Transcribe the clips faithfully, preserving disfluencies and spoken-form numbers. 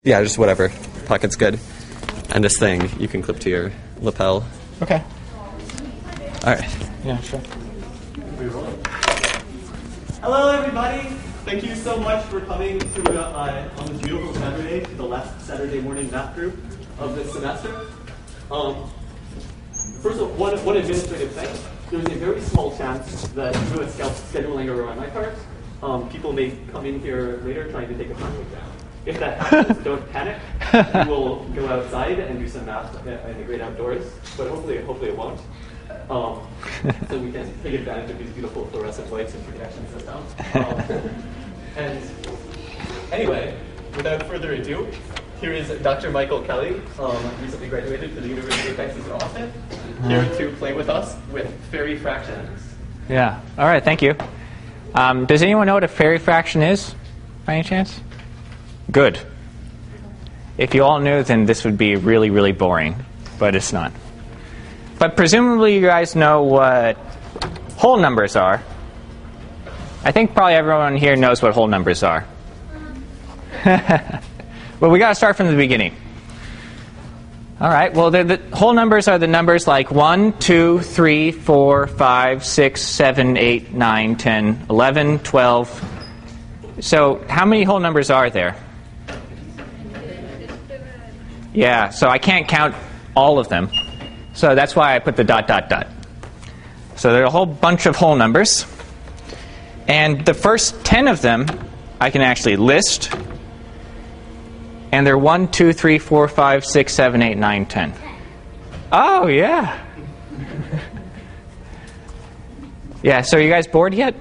Yeah, just whatever. Pocket's good. And this thing you can clip to your lapel. Okay. All right. Yeah, sure. Hello, everybody. Thank you so much for coming to uh, on this beautiful Saturday to the last Saturday morning math group of this semester. Um, first of all, one, one administrative thing. There's a very small chance that due to scheduling error on my part, um, people may come in here later trying to take a final exam. If that happens, don't panic. We will go outside and do some math in the great outdoors, but hopefully, hopefully it won't. Um, so we can take advantage of these beautiful fluorescent lights and projection systems. Um, and anyway, without further ado, here is Doctor Michael Kelly, um, recently graduated from the University of Texas in Austin, here to play with us with fairy fractions. Yeah. All right. Thank you. Um, does anyone know what a fairy fraction is, by any chance? Good. If you all knew, then this would be really, really boring, but it's not. But presumably you guys know what whole numbers are. I think probably everyone here knows what whole numbers are. Well, we got to start from the beginning. All right, well, the, the whole numbers are the numbers like one, two, three, four, five, six, seven, eight, nine, ten, eleven, twelve. So how many whole numbers are there? Yeah, so I can't count all of them. So that's why I put the dot, dot, dot. So there are a whole bunch of whole numbers. And the first ten of them I can actually list. And they're one, two, three, four, five, six, seven, eight, nine, ten. Oh, yeah. Yeah, so are you guys bored yet?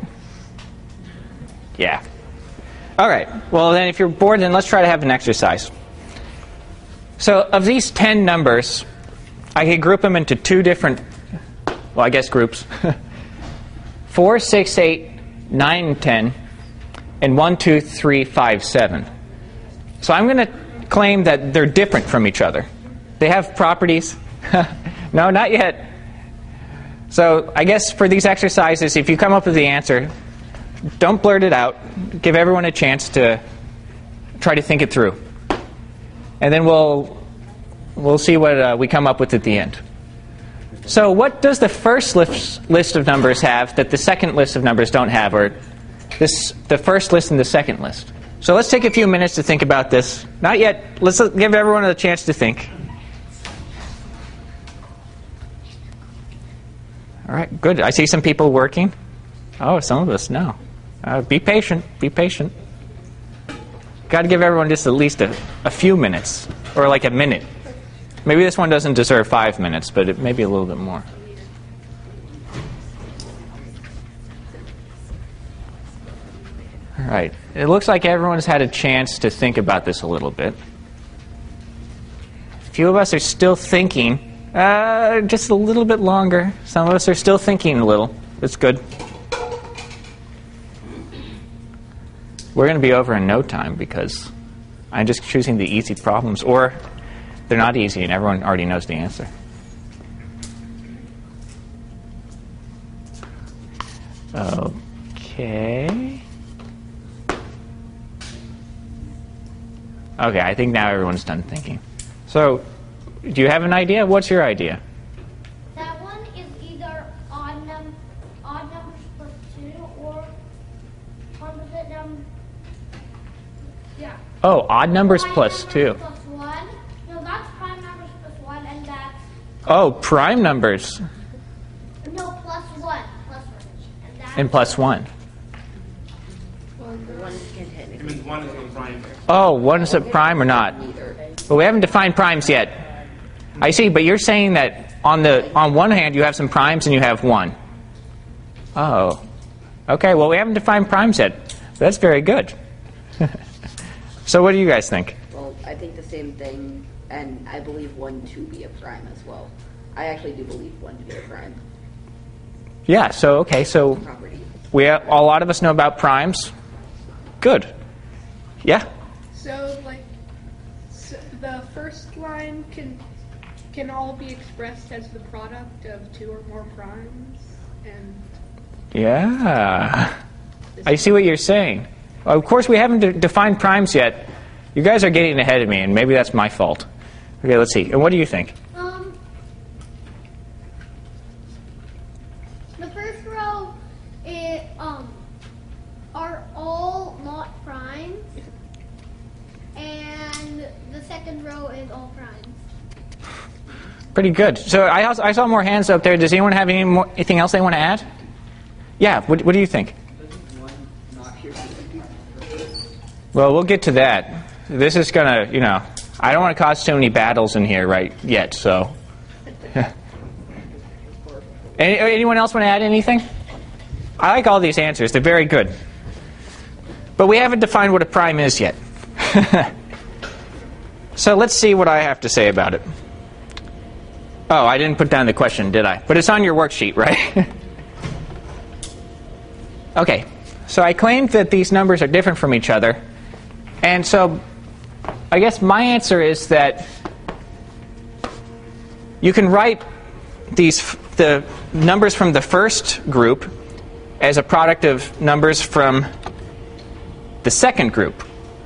Yeah. All right. Well, then if you're bored, then let's try to have an exercise. So of these ten numbers, I can group them into two different, well, I guess groups. four, six, eight, nine, ten, and one, two, three, five, seven. So I'm going to claim that they're different from each other. They have properties. No, not yet. So I guess for these exercises, if you come up with the answer, don't blurt it out. Give everyone a chance to try to think it through. And then we'll we'll see what uh, we come up with at the end. So what does the first list, list of numbers have that the second list of numbers don't have, or this the first list and the second list? So let's take a few minutes to think about this. Not yet. Let's give everyone a chance to think. All right, good. I see some people working. Oh, some of us, no. Uh, be patient. Be patient. Got to give everyone just at least a, a few minutes, or like a minute. Maybe this one doesn't deserve five minutes, but it may be a little bit more. All right. It looks like everyone's had a chance to think about this a little bit. A few of us are still thinking, uh, just a little bit longer. Some of us are still thinking a little. That's good. We're going to be over in no time because I'm just choosing the easy problems, or they're not easy and everyone already knows the answer. Okay. Okay, I think now everyone's done thinking. So, do you have an idea? What's your idea? That one is either odd, num- odd numbers plus two or composite numbers. Yeah. Oh, odd numbers Prime plus numbers two. Plus one. No, that's prime numbers plus one, and that's Oh, prime numbers. no plus one. Plus one. And that's And plus one. It means one is one prime. Oh, one is a prime or not? But we haven't defined primes yet. I see, but you're saying that on the on one hand you have some primes and you have one. Oh. Okay, well we haven't defined primes yet. That's very good. So what do you guys think? Well, I think the same thing, and I believe one to be a prime as well. I actually do believe one to be a prime. Yeah, so okay, so Property. we a lot of us know about primes. Good. Yeah? So, like, so the first line can can all be expressed as the product of two or more primes, and Yeah. I see what you're saying. Of course, we haven't de- defined primes yet, You guys are getting ahead of me, and maybe that's my fault. Okay, let's see. And what do you think? Um, the first row it um are all not primes, and the second row is all primes. Pretty good. So I, also, I saw more hands up there. Does anyone have any more, anything else they want to add? Yeah, what, what do you think? Well, we'll get to that. This is going to, you know, I don't want to cause too many battles in here right yet, so. Any, anyone else want to add anything? I like all these answers. They're very good. But we haven't defined what a prime is yet. So let's see what I have to say about it. Oh, I didn't put down the question, did I? But it's on your worksheet, right? Okay, so I claimed that these numbers are different from each other. And so I guess my answer is that you can write these the numbers from the first group as a product of numbers from the second group.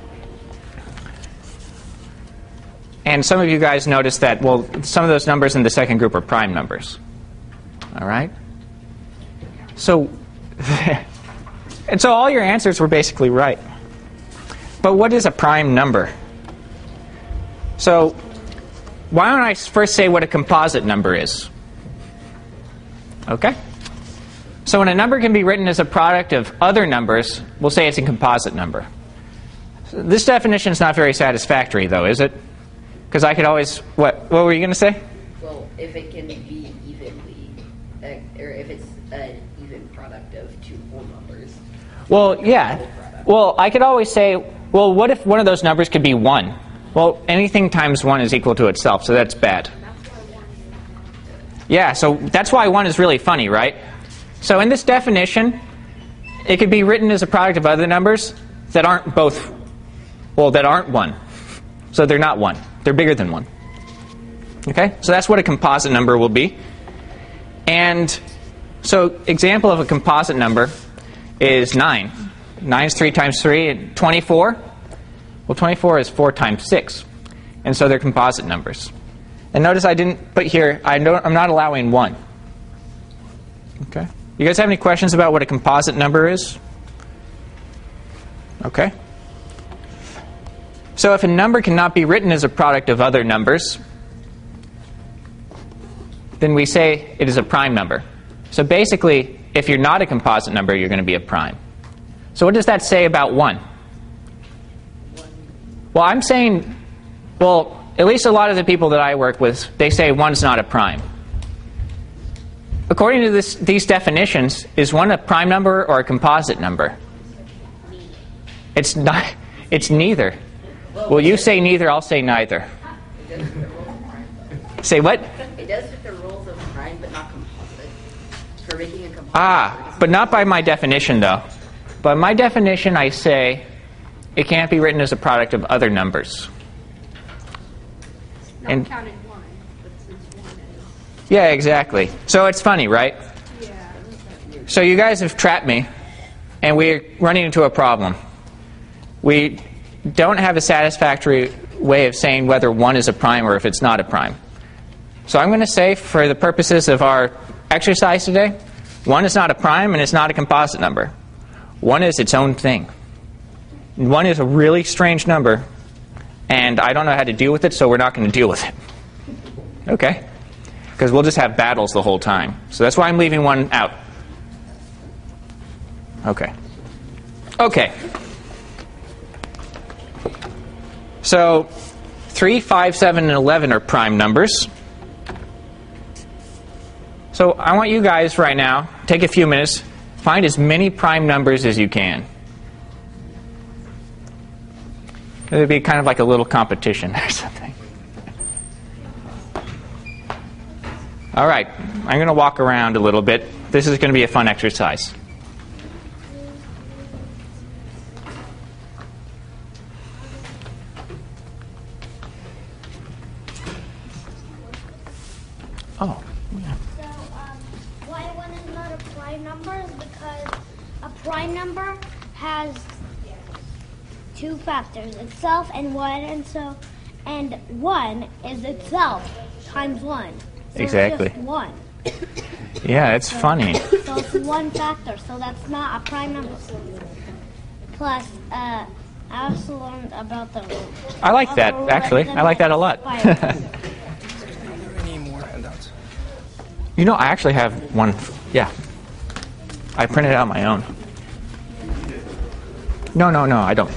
And some of you guys noticed that, well, some of those numbers in the second group are prime numbers. All right? So, and so all your answers were basically right. But what is a prime number? So, why don't I first say what a composite number is? Okay? So when a number can be written as a product of other numbers, we'll say it's a composite number. So this definition is not very satisfactory, though, is it? Because I could always, what what were you going to say? Well, if it can be evenly, uh, or if it's an even product of two whole numbers. Well, yeah. Well, I could always say, well, what if one of those numbers could be one? Well, anything times one is equal to itself, so that's bad. Yeah, so that's why one is really funny, right? So in this definition, it could be written as a product of other numbers that aren't both, well, that aren't one. So they're not one. They're bigger than one. Okay? So that's what a composite number will be. And so example of a composite number is nine. nine is three times three, and twenty-four. Well, twenty-four is four times six. And so they're composite numbers. And notice I didn't put here, I don't, I'm not allowing one. Okay? You guys have any questions about what a composite number is? Okay. So if a number cannot be written as a product of other numbers, then we say it is a prime number. So basically, if you're not a composite number, you're going to be a prime. So what does that say about one? Well, I'm saying, well, at least a lot of the people that I work with, they say one's not a prime. According to this, these definitions, is one a prime number or a composite number? It's not. It's neither. Well, you say neither, I'll say neither. Say what? It does fit the rules of prime, but not composite. For making a composite. Ah, but not by my definition, though. By my definition, I say it can't be written as a product of other numbers. Not And- counting one, but since one is. Yeah, exactly. So it's funny, right? Yeah. So you guys have trapped me, and we're running into a problem. We don't have a satisfactory way of saying whether one is a prime or if it's not a prime. So I'm going to say, for the purposes of our exercise today, one is not a prime and it's not a composite number. One is its own thing. One is a really strange number, and I don't know how to deal with it, so we're not going to deal with it. Okay? Because we'll just have battles the whole time. So that's why I'm leaving one out. Okay. Okay. So three, five, seven, and eleven are prime numbers. So I want you guys right now, take a few minutes, find as many prime numbers as you can. It would be kind of like a little competition or something. All right, I'm going to walk around a little bit. This is going to be a fun exercise. Oh. So, um, why one is not a prime number is because a prime number has two factors, itself and one, and so and one is itself times one. So Exactly. It's just one. Yeah, it's funny. So it's one factor. So that's not a prime number. Plus, uh, I also learned about the. I like that, actually. I like that a lot. Any more handouts? You know, I actually have one. Yeah. I printed out my own. No, no, no, I don't.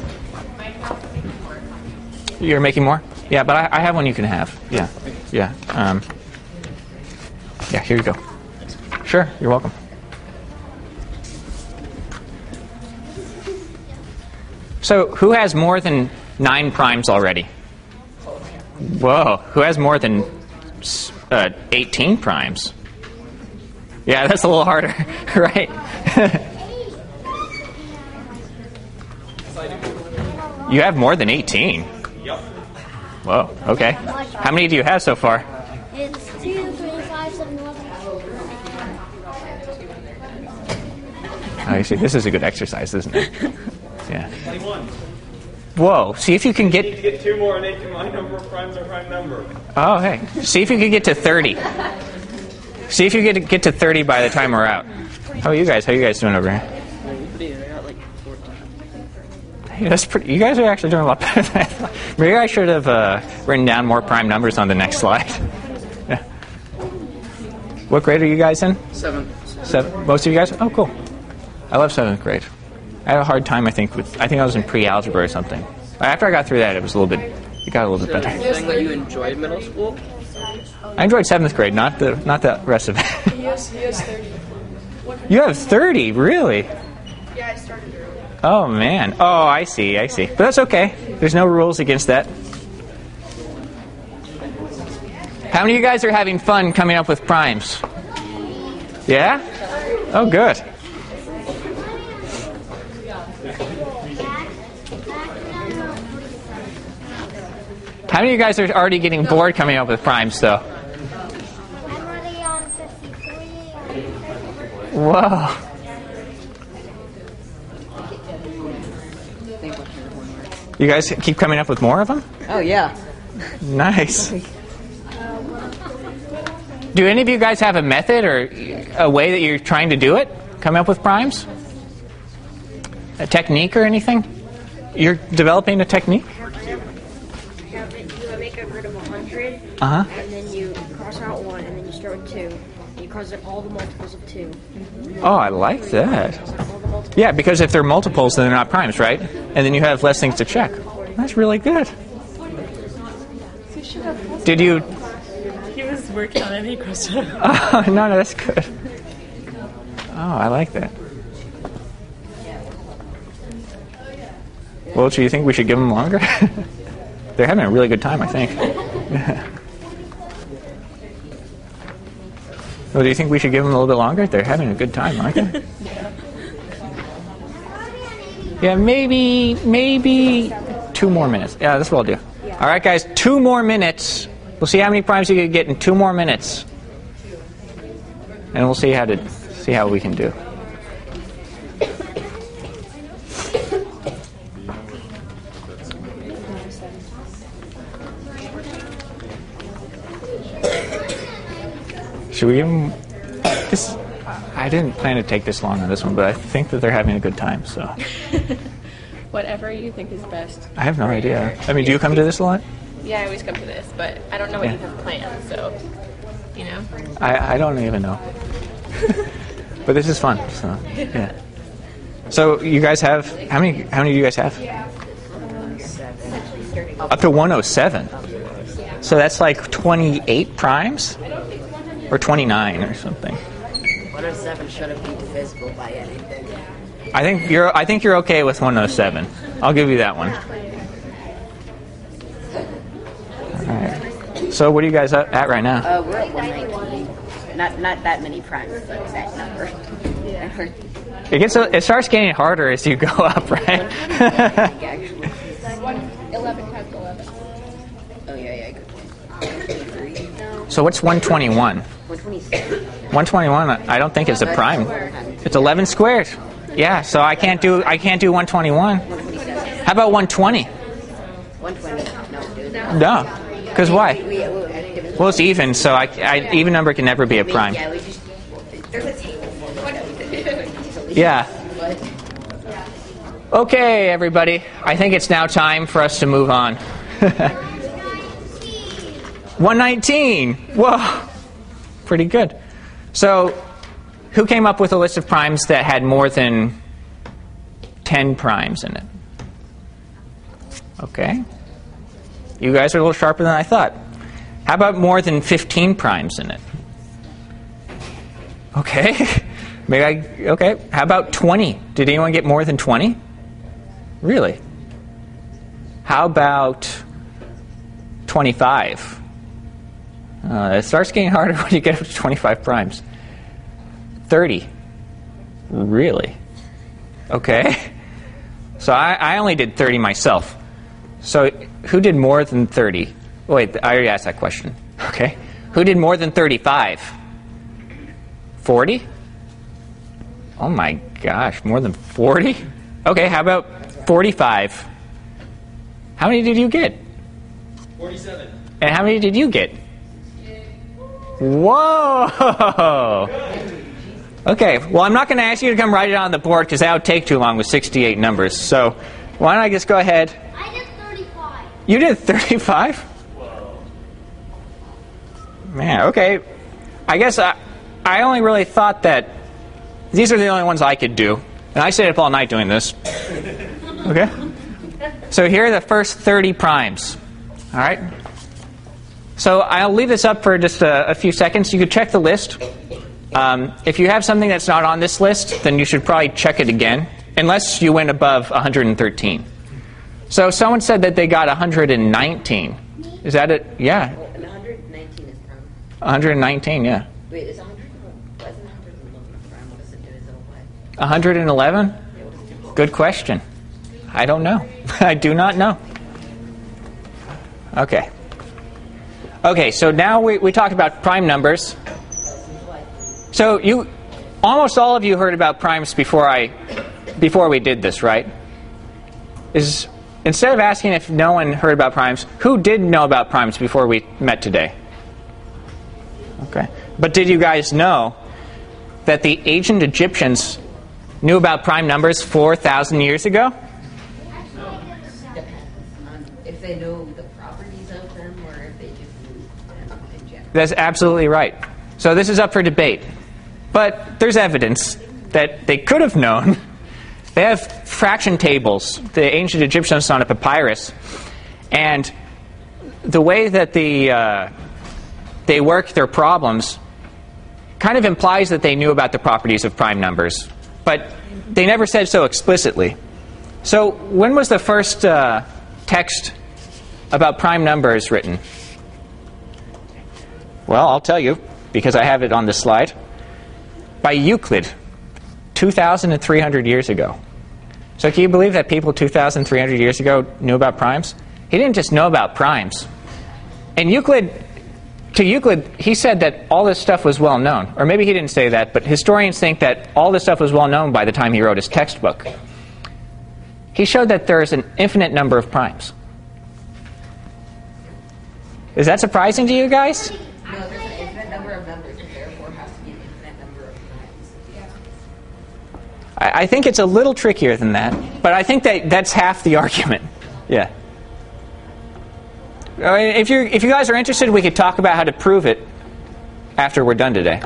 You're making more? Yeah, but I, I have one you can have. Yeah. Yeah. Um, yeah, here you go. Sure, you're welcome. So, who has more than nine primes already? Whoa, who has more than uh, eighteen primes? Yeah, that's a little harder, right? You have more than eighteen? Yep. Whoa, okay. How many do you have so far? It's two, three, five, seven, eleven. Oh, you see, this is a good exercise, isn't it? Yeah. twenty-one. Whoa, see if you can You need get... to get two more and make my number of primes are prime number. Oh, hey. See if you can get to thirty. See if you get to get to thirty by the time we're out. How are you guys? How are you guys doing over here? Hey, that's pretty... You guys are actually doing a lot better than I thought. Maybe I should have uh, written down more prime numbers on the next slide. Yeah. What grade are you guys in? Seventh. Seven. Most of you guys? Oh, cool. I love seventh grade. I had a hard time, I think, with... I think I was in pre-algebra or something. After I got through that, it was a little bit... It got a little bit better. Thing that you enjoyed middle school? I enjoyed seventh grade, not the not the rest of it. He has, he has thirty. You have thirty, really? Yeah, I started early. Oh man. Oh, I see. I see. But that's okay. There's no rules against that. How many of you guys are having fun coming up with primes? Yeah? Oh, good. How many of you guys are already getting bored coming up with primes, though? I'm already on fifty-three. Whoa. You guys keep coming up with more of them? Oh, yeah. Nice. Do any of you guys have a method or a way that you're trying to do it? Coming up with primes? A technique or anything? You're developing a technique? You make a grid of one hundred, Uh-huh. and then you cross out one, and then you start with two. And you cross out all the multiples of two. Oh, I like that. Cross out all the multiples. Yeah, because if they're multiples, then they're not primes, right? And then you have less things to check. That's really good. Did you... He was working on it, he crossed it out. Oh, no, no, that's good. Oh, I like that. Well, do you think we should give them longer? They're having a really good time, I think. Well, do you think we should give them a little bit longer? They're having a good time, aren't they? Yeah, maybe, maybe two more minutes. Yeah, that's what I'll do. All right, guys, two more minutes. We'll see how many primes you can get in two more minutes, and we'll see how to see how we can do. Should we give them this? I didn't plan to take this long on this one, but I think that they're having a good time. So Whatever you think is best. I have no idea. I mean, do you come to this a lot? Yeah, I always come to this, but I don't know what Yeah. you have planned, so, you know. I, I don't even know. But this is fun. So yeah. So you guys have how many? How many do you guys have? Up to one oh seven. So that's like twenty-eight primes, or twenty-nine or something. one oh seven shouldn't be divisible by anything. I think you're. I think you're okay with one oh seven. I'll give you that one. All right. So what are you guys at at right now? Uh, we're at one nineteen. Not not that many primes, but that number. Yeah. It gets. It starts getting harder as you go up, right? Actually. eleven times eleven. Oh yeah, yeah, good point. Three. So what's one twenty-one? one twenty-seven. one twenty-one. I don't think it's a prime. It's eleven squared. Yeah. So I can't do. I can't do one twenty-one. one twenty-seven. How about one twenty? one twenty. No, dude. No. Because why? We, we, we, Well, it's even, so I, I, even number can never be a prime. Yeah, we just. There's a table. Yeah. Okay, everybody. I think it's now time for us to move on. one nineteen. Whoa. Pretty good. So, who came up with a list of primes that had more than ten primes in it? Okay. You guys are a little sharper than I thought. How about more than fifteen primes in it? Okay. Maybe I, okay. How about twenty? Did anyone get more than twenty? Really? How about twenty-five? Uh, it starts getting harder when you get up to twenty-five primes. thirty? Really? Okay. So I, I only did thirty myself. So who did more than thirty? Wait, I already asked that question. Okay. Who did more than thirty-five? forty? Oh my gosh, more than forty? Okay, how about forty-five? How many did you get? forty-seven. And how many did you get? Whoa! Okay, well, I'm not going to ask you to come write it on the board because that would take too long with sixty-eight numbers. So why don't I just go ahead? I did thirty-five. You did thirty-five? Man, okay. I guess I, I only really thought that these are the only ones I could do. And I stayed up all night doing this. Okay? So here are the first thirty primes. All right? So I'll leave this up for just a, a few seconds. You could check the list. Um, if you have something that's not on this list, then you should probably check it again, unless you went above one hundred thirteen. So someone said that they got one hundred nineteen. Is that it? Yeah. Well, one hundred nineteen is prime. one hundred nineteen, yeah. Wait, is one hundred? Why isn't one hundred eleven prime? What is it divisible by? one hundred eleven? Good question. I don't know. I do not know. Okay. Okay, so now we, we talked about prime numbers. So you, almost all of you heard about primes before I, before we did this, right? Is instead of asking if no one heard about primes, who did know about primes before we met today? Okay. But did you guys know that the ancient Egyptians knew about prime numbers four thousand years ago? If they know the properties of them, or if they just knew them in general. That's absolutely right. So this is up for debate. But there's evidence that they could have known. They have fraction tables, the ancient Egyptians, on a papyrus. And the way that the, uh, they work their problems kind of implies that they knew about the properties of prime numbers. But they never said so explicitly. So when was the first uh, text about prime numbers written? Well, I'll tell you, because I have it on this slide. By Euclid, two thousand three hundred years ago. So can you believe that people two thousand three hundred years ago knew about primes? He didn't just know about primes. And Euclid, to Euclid, he said that all this stuff was well known. Or maybe he didn't say that, but historians think that all this stuff was well known by the time he wrote his textbook. He showed that there is an infinite number of primes. Is that surprising to you guys? No, there's an infinite number of numbers, and therefore has to be an infinite number of primes. I, I think it's a little trickier than that, but I think that that's half the argument. Yeah. I mean, if you if you guys are interested, we could talk about how to prove it after we're done today.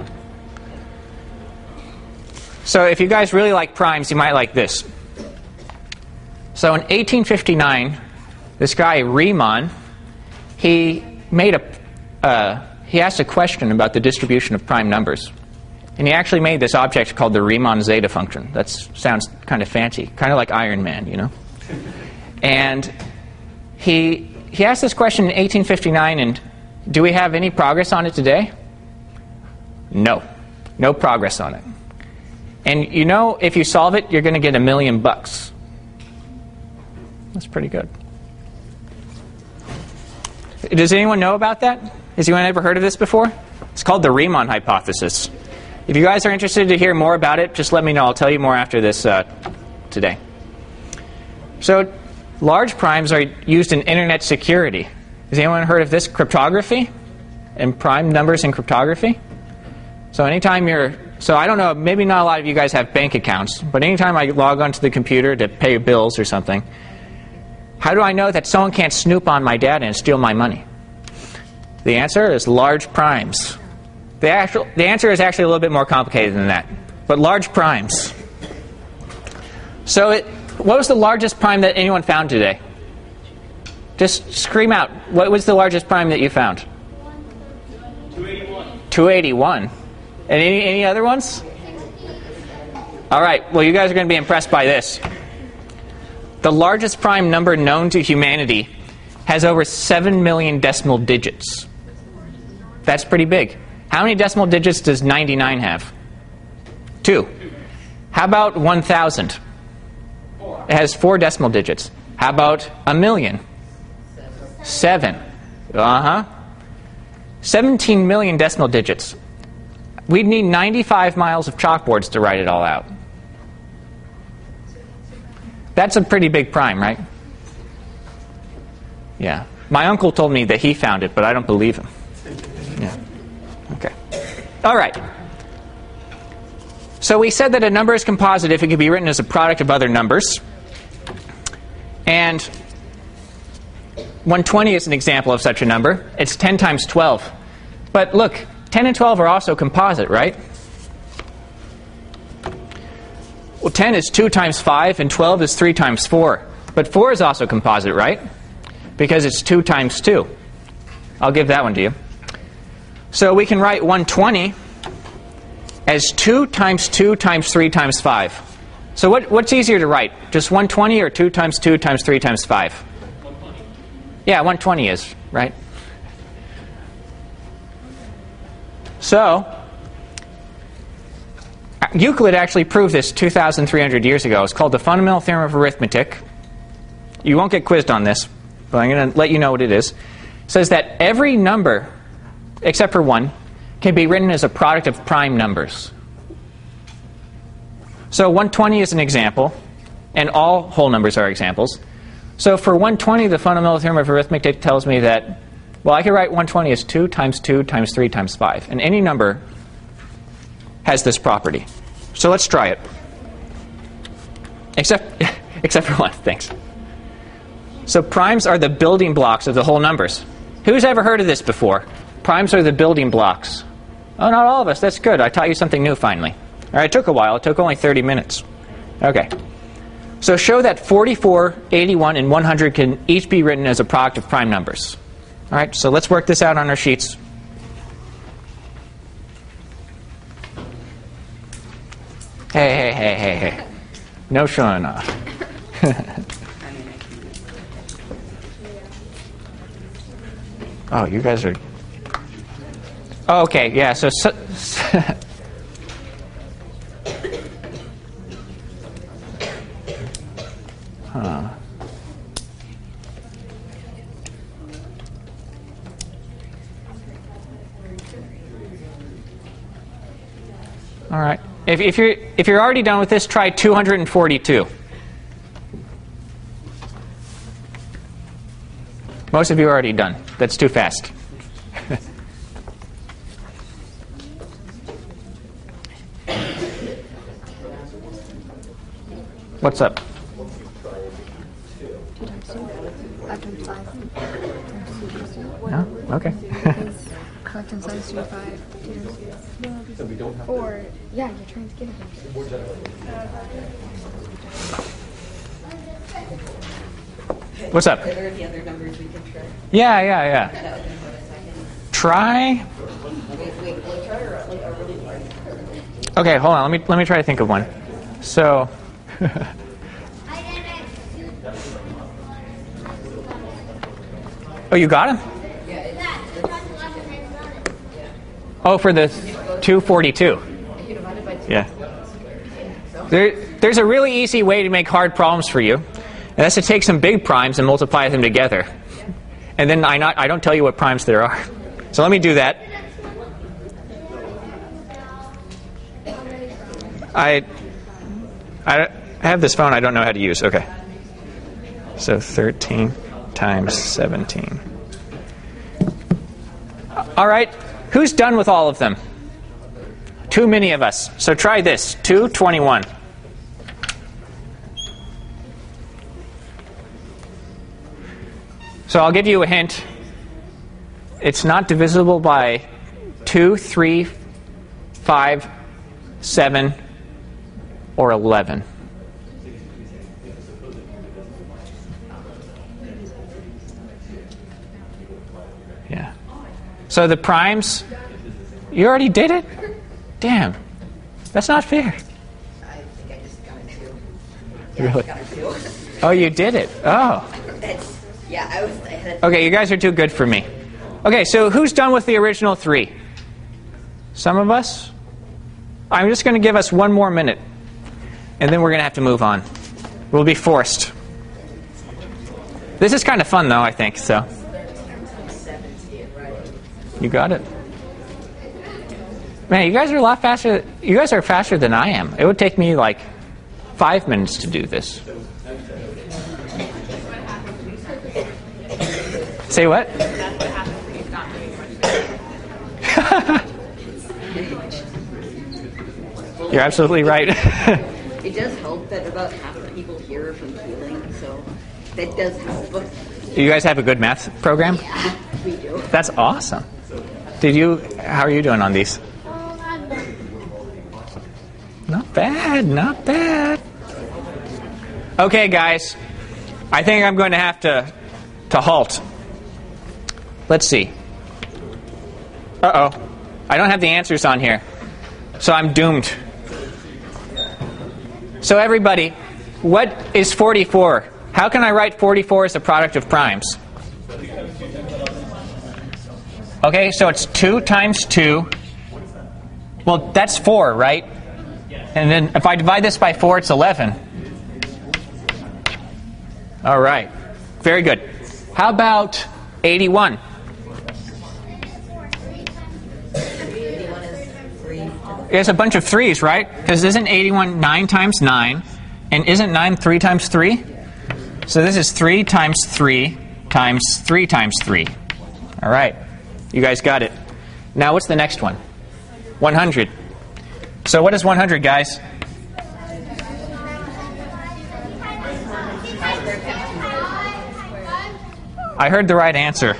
So if you guys really like primes, you might like this. So in eighteen fifty-nine, this guy Riemann, he made a uh, he asked a question about the distribution of prime numbers, and he actually made this object called the Riemann zeta function. That sounds kind of fancy, kind of like Iron Man, you know. And he he asked this question in eighteen fifty-nine, and do we have any progress on it today? No, no progress on it. And you know, if you solve it, you're going to get a million bucks. That's pretty good. Does anyone know about that? Has anyone ever heard of this before? It's called the Riemann hypothesis. If you guys are interested to hear more about it, just let me know. I'll tell you more after this uh, today. So Large primes are used in internet security. Has anyone heard of this? Cryptography and prime numbers in cryptography? So anytime you're, so I don't know, maybe not a lot of you guys have bank accounts, but anytime I log onto the computer to pay bills or something, how do I know that someone can't snoop on my data and steal my money? The answer is large primes. The, actual, the answer is actually a little bit more complicated than that, but large primes. So it, what was the largest prime that anyone found today? Just scream out. What was the largest prime that you found? two eighty-one. two eighty-one. And any, any other ones? All right. Well, you guys are going to be impressed by this. The largest prime number known to humanity has over seven million decimal digits. That's pretty big. How many decimal digits does ninety-nine have? Two. How about one thousand? It has four decimal digits. How about a million? Seven. Uh-huh. seventeen million decimal digits. We'd need ninety-five miles of chalkboards to write it all out. That's a pretty big prime, right? Yeah. My uncle told me that he found it, but I don't believe him. Yeah. Okay. All right. So we said that a number is composite if it can be written as a product of other numbers. And one twenty is an example of such a number. It's ten times twelve. But look, ten and twelve are also composite, right? Well, ten is two times five, and twelve is three times four. But four is also composite, right? Because it's two times two. I'll give that one to you. So we can write one twenty as two times two times three times five. So what, what's easier to write? Just one twenty or two times two times three times five? one twenty. Yeah, one twenty is, right? So, Euclid actually proved this two thousand three hundred years ago. It's called the Fundamental Theorem of Arithmetic. You won't get quizzed on this, but I'm going to let you know what it is. It says that every number, except for one, can be written as a product of prime numbers. So one twenty is an example, and all whole numbers are examples. So for one twenty, the Fundamental Theorem of Arithmetic tells me that, well, I can write one twenty as two times two times three times five. And any number has this property. So let's try it. Except, except for one. Thanks. So primes are the building blocks of the whole numbers. Who's ever heard of this before? Primes are the building blocks. Oh, not all of us. That's good. I taught you something new finally. All right, it took a while. It took only thirty minutes. Okay. So show that forty-four, eighty-one, and one hundred can each be written as a product of prime numbers. All right, so let's work this out on our sheets. Hey, hey, hey, hey, hey. No showing off. Oh, you guys are... Oh, okay, yeah, so... so huh. All right. If, if you're if you're already done with this, try two hundred forty-two. Most of you are already done. That's too fast. What's up? No? Okay. Correct and size two five. Or yeah, you're trying to get it. What's up? Are there any other numbers we can try? Yeah, yeah, yeah. Try. Okay, hold on. Let me let me try to think of one. So. Oh, you got him? Oh, for the two forty-two. Yeah. There, there's a really easy way to make hard problems for you. And that's to take some big primes and multiply them together. And then I, not, I don't tell you what primes there are. So let me do that. I, I have this phone I don't know how to use. Okay. So thirteen times seventeen. All right, who's done with all of them? Too many of us. So try this, two twenty-one. So I'll give you a hint. It's not divisible by two, three, five, seven, or eleven. Yeah. So the primes, you already did it? Damn. That's not fair. I think I just got a two. Yeah, Really? I got a two. Oh, you did it. Oh. That's, yeah, I was. I had, Okay, you guys are too good for me. Okay, so who's done with the original three? Some of us? I'm just going to give us one more minute, and then we're going to have to move on. We'll be forced. This is kind of fun, though, I think, so. You got it. Man, you guys are a lot faster. You guys are faster than I am. It would take me like five minutes to do this. Say what? You're absolutely right. it does help that about half the people here are from Keeling, so that does help. You guys have a good math program? Yeah, we do. That's awesome. Did you? How are you doing on these? Um, I'm done. Not bad, not bad. Okay, guys. I think I'm going to have to to halt. Let's see. Uh-oh. I don't have the answers on here. So I'm doomed. So everybody, what is forty-four? How can I write forty-four as a product of primes? Okay, so it's two times two. Well, that's four, right? And then if I divide this by four, it's eleven. All right. Very good. How about eighty-one? It's a bunch of threes, right? Because isn't eighty-one nine times nine? And isn't nine three times three? So this is three times three times three times three. All right. You guys got it. Now what's the next one? one hundred. So what is one hundred, guys? I heard the right answer.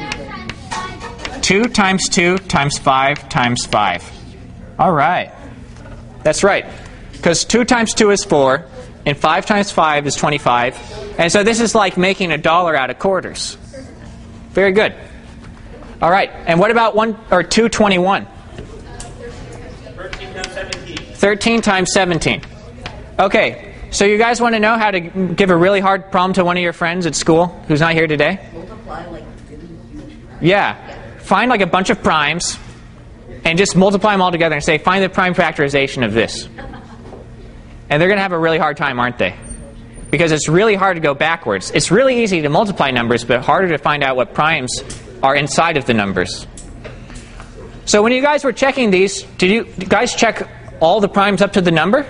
two times two times five times five. All right. That's right. Because two times two is four, and five times five is twenty-five. And so this is like making a dollar out of quarters. Very good. All right. And what about one or two twenty-one? thirteen times seventeen. thirteen times seventeen. Okay. So you guys want to know how to give a really hard problem to one of your friends at school who's not here today? Multiply like really huge. Yeah. Find like a bunch of primes and just multiply them all together and say, find the prime factorization of this. And they're going to have a really hard time, aren't they? Because it's really hard to go backwards. It's really easy to multiply numbers, but harder to find out what primes are inside of the numbers. So when you guys were checking these, did you guys check all the primes up to the number?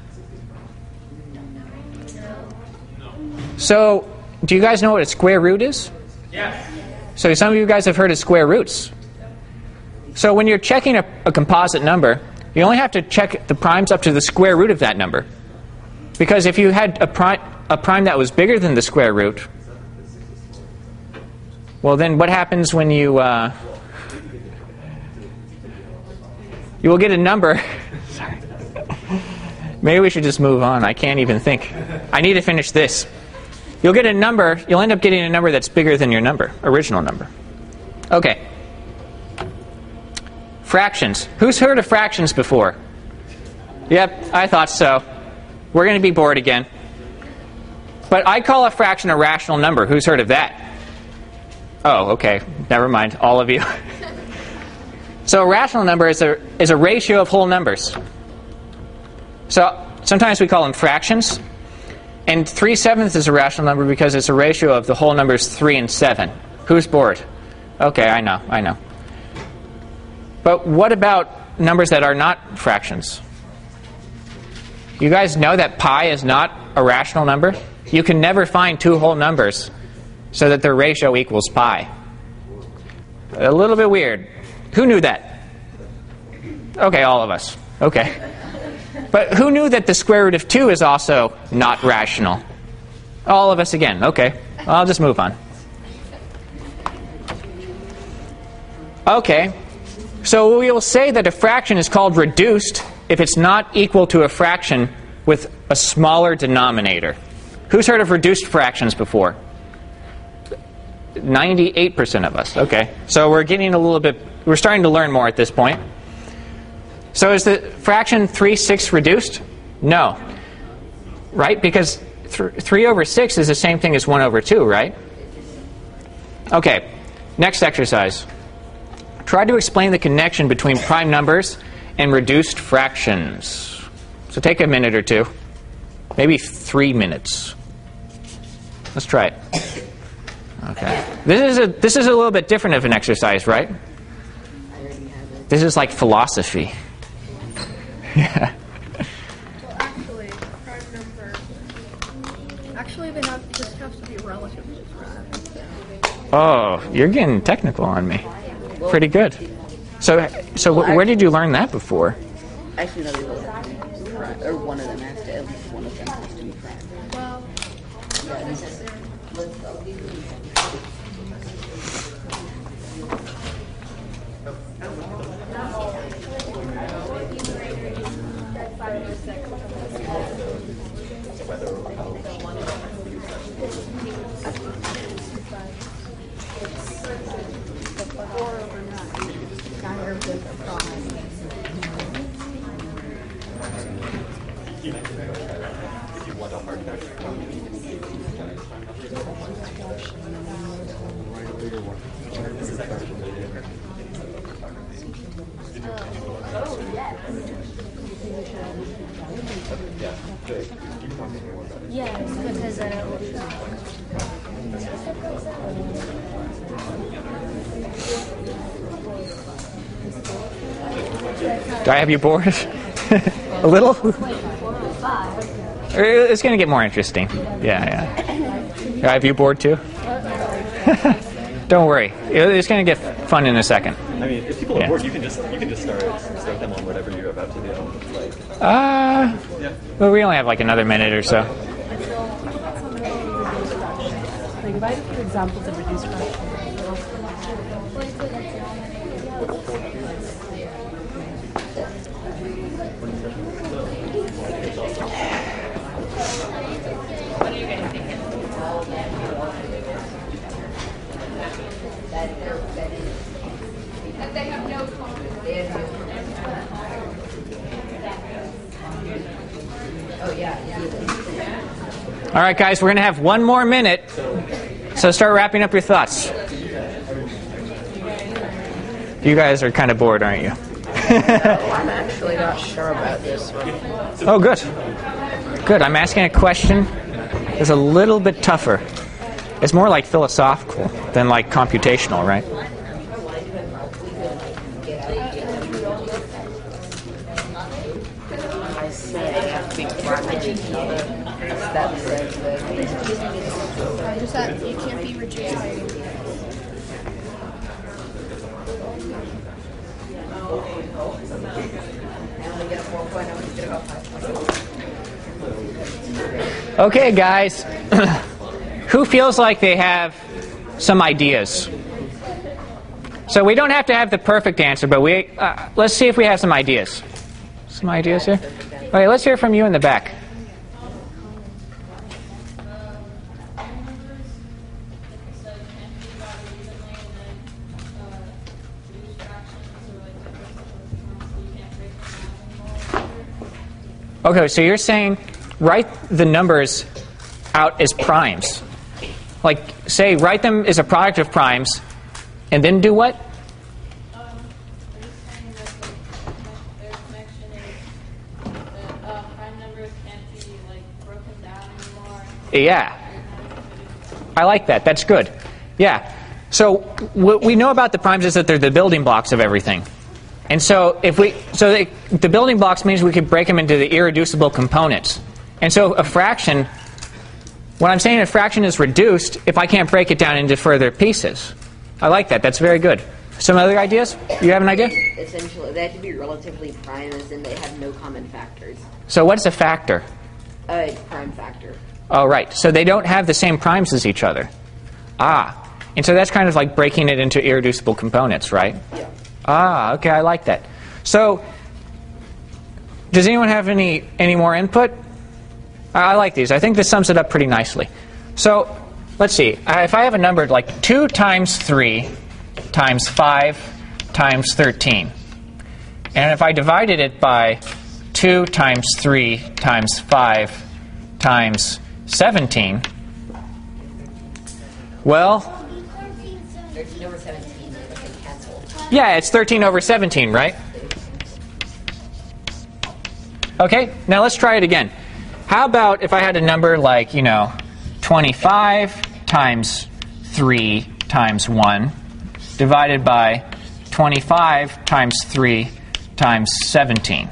So do you guys know what a square root is? Yes. So some of you guys have heard of square roots. So when you're checking a, a composite number, you only have to check the primes up to the square root of that number. Because if you had a prime, a prime that was bigger than the square root, well then what happens when you... Uh, you will get a number... Sorry. Maybe we should just move on. I can't even think. I need to finish this. You'll get a number, you'll end up getting a number that's bigger than your number, original number. Okay. Fractions. Who's heard of fractions before? Yep, I thought so. We're going to be bored again. But I call a fraction a rational number. Who's heard of that? Oh, okay. Never mind. All of you. So a rational number is a, is a ratio of whole numbers. So sometimes we call them fractions. And three sevenths is a rational number because it's a ratio of the whole numbers three and seven. Who's bored? Okay, I know, I know. But what about numbers that are not fractions? You guys know that pi is not a rational number? you can never find two whole numbers so that their ratio equals pi. A little bit weird. Who knew that? Okay, all of us. Okay. But who knew that the square root of two is also not rational? All of us again. Okay. I'll just move on. Okay. So we will say that a fraction is called reduced if it's not equal to a fraction with a smaller denominator. Who's heard of reduced fractions before? ninety-eight percent of us. Okay. So we're getting a little bit, we're starting to learn more at this point. So is the fraction three sixths reduced? No. Right? Because th- three over six is the same thing as one over two, right? Okay. Next exercise. Try to explain the connection between prime numbers and reduced fractions. So take a minute or two. Maybe three minutes. Let's try it. Okay. This is a this is a little bit different of an exercise, right? This is like philosophy. Yeah. Well, actually, prime number. Actually, they have this has to be relative to prime. Oh, you're getting technical on me. Pretty good. So, so wh- where did you learn that before? Actually, no, they both have to be prime, or one of them has to, at least one of them has to be prime. Well, Yes, because I don't. Do I have you bored? A little? It's going to get more interesting. Yeah, yeah. Do I have you bored too? Don't worry. It's going to get fun in a second. I mean, if people are Yeah. bored, you can just you can just start start them on whatever you're about to do. Like, Uh, yeah. well, we only have like another minute or so. Like, if I give examples of reduced fractions. All right, guys, we're going to have one more minute, so start wrapping up your thoughts. You guys are kind of bored, aren't you? I'm actually not sure about this one. Oh, good. Good. I'm asking a question that's a little bit tougher. It's more like philosophical than like computational, right? I say I have to be prime of each other. That says that. just that you can't be reduced by Okay, guys. Who feels like they have some ideas? So we don't have to have the perfect answer, but we uh, let's see if we have some ideas. Some ideas here? Okay, let's hear from you in the back. Okay, so you're saying write the numbers out as primes. Like, say, write them as a product of primes, and then do what? Um, are you saying that the, their connection is that uh, prime numbers can't be like broken down anymore? Yeah. I like that. That's good. Yeah. So what we know about the primes is that they're the building blocks of everything. And so if we so they, the building blocks means we could break them into the irreducible components. And so a fraction When I'm saying a fraction is reduced, if I can't break it down into further pieces. I like that. That's very good. Some other ideas? You have an idea? Essentially, they have to be relatively prime, as in they have no common factors. So what's a factor? A prime factor. Oh, right. So they don't have the same primes as each other. Ah. And so that's kind of like breaking it into irreducible components, right? Yeah. Ah, okay, I like that. So, does anyone have any, any more input? I, I like these. I think this sums it up pretty nicely. So, let's see. Uh, if I have a number like two times three times five times thirteen, and if I divided it by two times three times five times seventeen, well, thirteen over seventeen, they can cancel. yeah, it's thirteen over seventeen, right? Okay, now let's try it again. How about if I had a number like, you know, twenty-five times three times one divided by twenty-five times three times seventeen?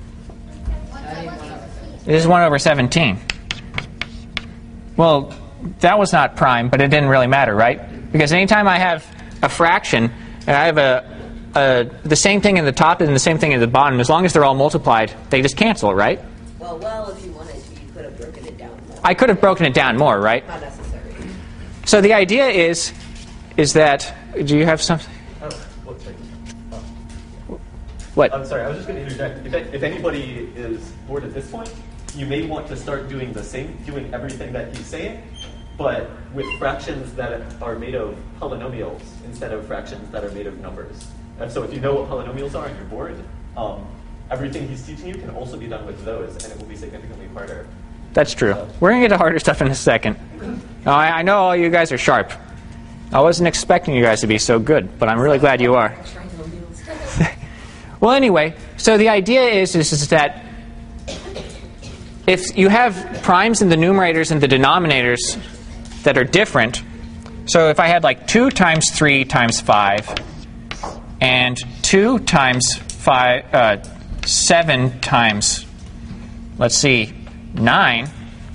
This is one over seventeen. Well, that was not prime, but it didn't really matter, right? Because anytime I have a fraction, and I have a, a the same thing in the top and the same thing in the bottom, as long as they're all multiplied, they just cancel, right? Well, well, if you wanted to, you could have broken it down more. I could have broken it down more, right? Not necessary. So the idea is, is that, do you have something? Oh, one second. Oh. What? I'm sorry, I was just going to interject. If, if anybody is bored at this point, you may want to start doing the same, doing everything that he's saying, but with fractions that are made of polynomials instead of fractions that are made of numbers. And so if you know what polynomials are and you're bored, um, everything he's teaching you can also be done with those, and it will be significantly harder. That's true. We're going to get to harder stuff in a second. Oh, I, I know all you guys are sharp. I wasn't expecting you guys to be so good, but I'm really glad you are. Well, anyway, so the idea is, is, is that if you have primes in the numerators and the denominators that are different, so if I had like two times three times five and two times five, uh, seven times, let's see, nine.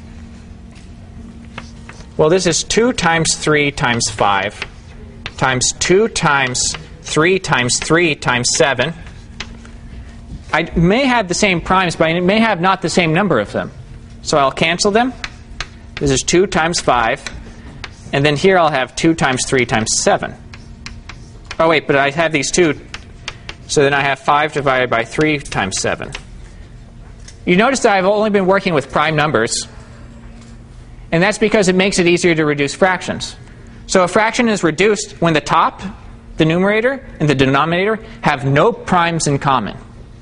Well, this is two times three times five times two times three times three times seven. I may have the same primes, but I may have not the same number of them. So I'll cancel them. This is two times five. And then here I'll have two times three times seven. Oh, wait, but I have these two. So then I have five divided by three times seven. You notice that I've only been working with prime numbers. And that's because it makes it easier to reduce fractions. So a fraction is reduced when the top, the numerator, and the denominator have no primes in common.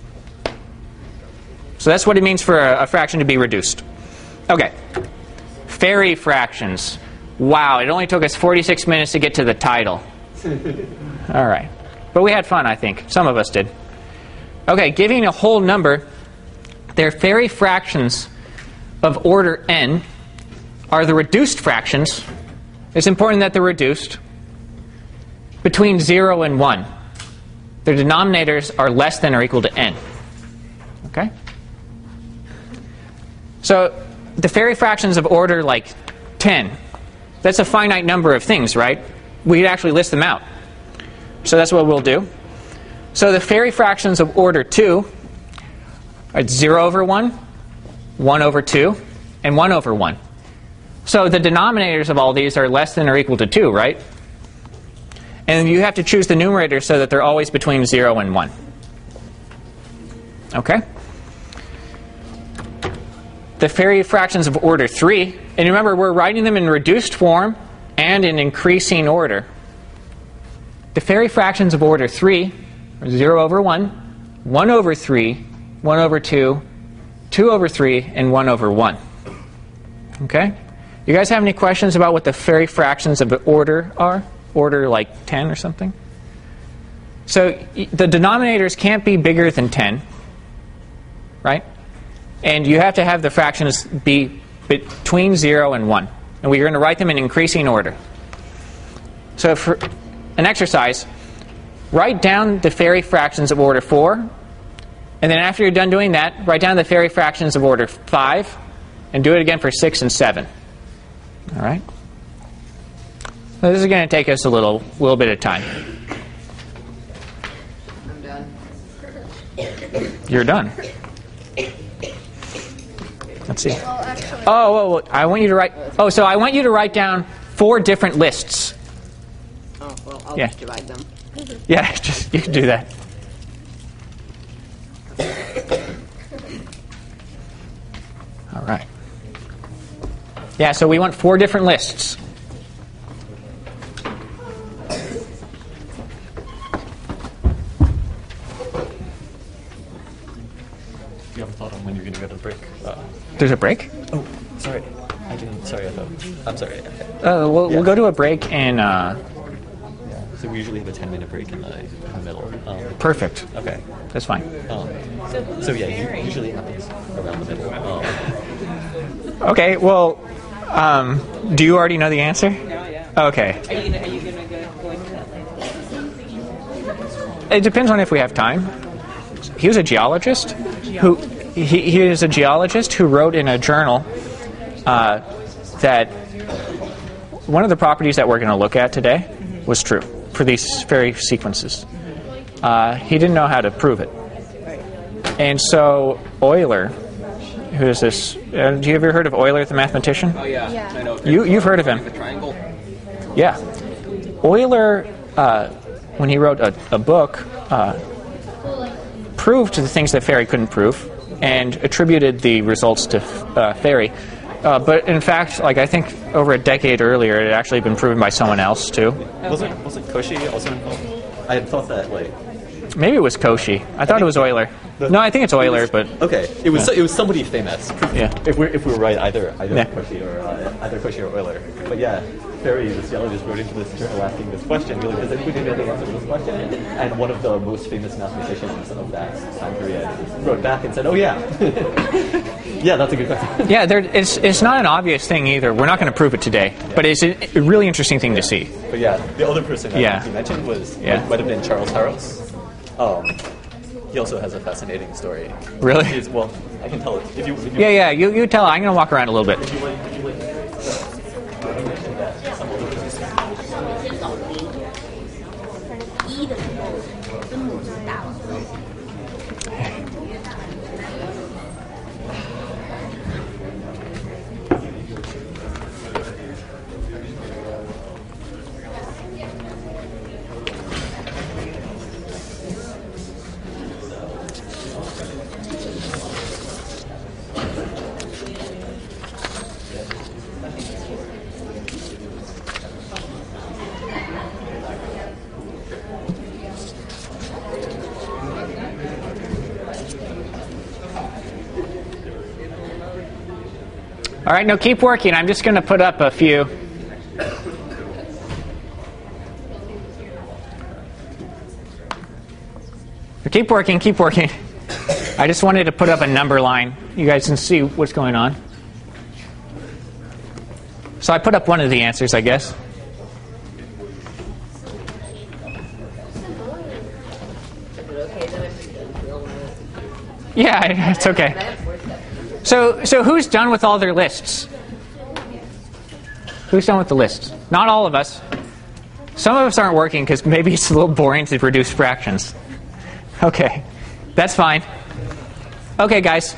So that's what it means for a, a fraction to be reduced. Okay. Fairy fractions. Wow, it only took us forty-six minutes to get to the title. All right. But we had fun, I think. Some of us did. Okay, giving a whole number, their fairy fractions of order n are the reduced fractions. It's important that they're reduced between zero and one. Their denominators are less than or equal to n. Okay? So the fairy fractions of order like ten, that's a finite number of things, right? We could actually list them out. So that's what we'll do. So the fairy fractions of order two are zero over one, one over two, and one over one. So the denominators of all these are less than or equal to two, right? And you have to choose the numerator so that they're always between zero and one. Okay? The fairy fractions of order three, and remember we're writing them in reduced form and in increasing order. The fairy fractions of order three are zero over one, one over three, one over two, two over three, and one over one. Okay? You guys have any questions about what the fairy fractions of order are? Order like ten or something? So the denominators can't be bigger than ten, right? And you have to have the fractions be between zero and one. And we're going to write them in increasing order. So for an exercise, write down the fairy fractions of order four. And then after you're done doing that, write down the fairy fractions of order five. And do it again for six and seven. All right. So this is going to take us a little, little bit of time. I'm done. You're done. Let's see. Well, actually, Oh, well, well, I want you to write. Oh, so I want you to write down four different lists. Oh, well, I'll Yeah. just divide them. Yeah, just you can do that. All right. Yeah, so we want four different lists. You haven't thought on when you're going to go to the break? Uh, There's a break? oh, sorry. I didn't. Sorry, I thought. I'm sorry. Okay. Uh, we'll, Yeah. we'll go to a break in. Uh, So we usually have a ten minute break in the, in the middle. Um, perfect. okay. That's fine. Um, so yeah, it usually happens around the middle. Um, Okay, well, um, do you already know the answer? Oh, yeah. Okay. Are you gonna, are you gonna go, go into that later? It depends on if we have time. He was a geologist who he, he is a geologist who wrote in a journal uh, that one of the properties that we're going to look at today was true for these fairy sequences. Uh, he didn't know how to prove it, and so Euler, who is this? Uh, do you ever heard of Euler, the mathematician? oh yeah, Yeah. I know. You you've heard of him? The triangle. Yeah. Euler, uh, when he wrote a, a book, uh, proved the things that Ferry couldn't prove and attributed the results to uh, Ferry. Uh, but in fact, like I think over a decade earlier, it had actually been proven by someone else too. Wasn't wasn't Cauchy also involved? I had thought that like. Maybe it was Cauchy. I thought it was Euler. No, I think it's Euler, but Okay, it was it was somebody famous. Yeah. If we if we were right, either either Yeah. Cauchy or uh, either Cauchy or Euler. But yeah, Ferry, the geologist, wrote into this journal asking this question. Really, does anybody know the answer to this question? And one of the most famous mathematicians of that time period wrote back and said, "Oh yeah, yeah, that's a good question." yeah, there, it's it's not an obvious thing either. We're not going to prove it today, but it's a, a really interesting thing to see. But yeah, the other person that Yeah. you mentioned was Yeah. might have been Charles Harros. Um, he also has a fascinating story. Really? He's, well, I can tell it if you. If you Yeah, yeah. You you tell. I'm going to walk around a little bit. If you like, if you like, you mentioned that some of the All right, no, keep working. I'm just going to put up a few. Keep working, keep working. I just wanted to put up a number line. You guys can see what's going on. So I put up one of the answers, I guess. Yeah, it's okay. So, so who's done with all their lists? Who's done with the lists? Not all of us. Some of us aren't working because maybe it's a little boring to reduce fractions. Okay, that's fine. Okay, guys.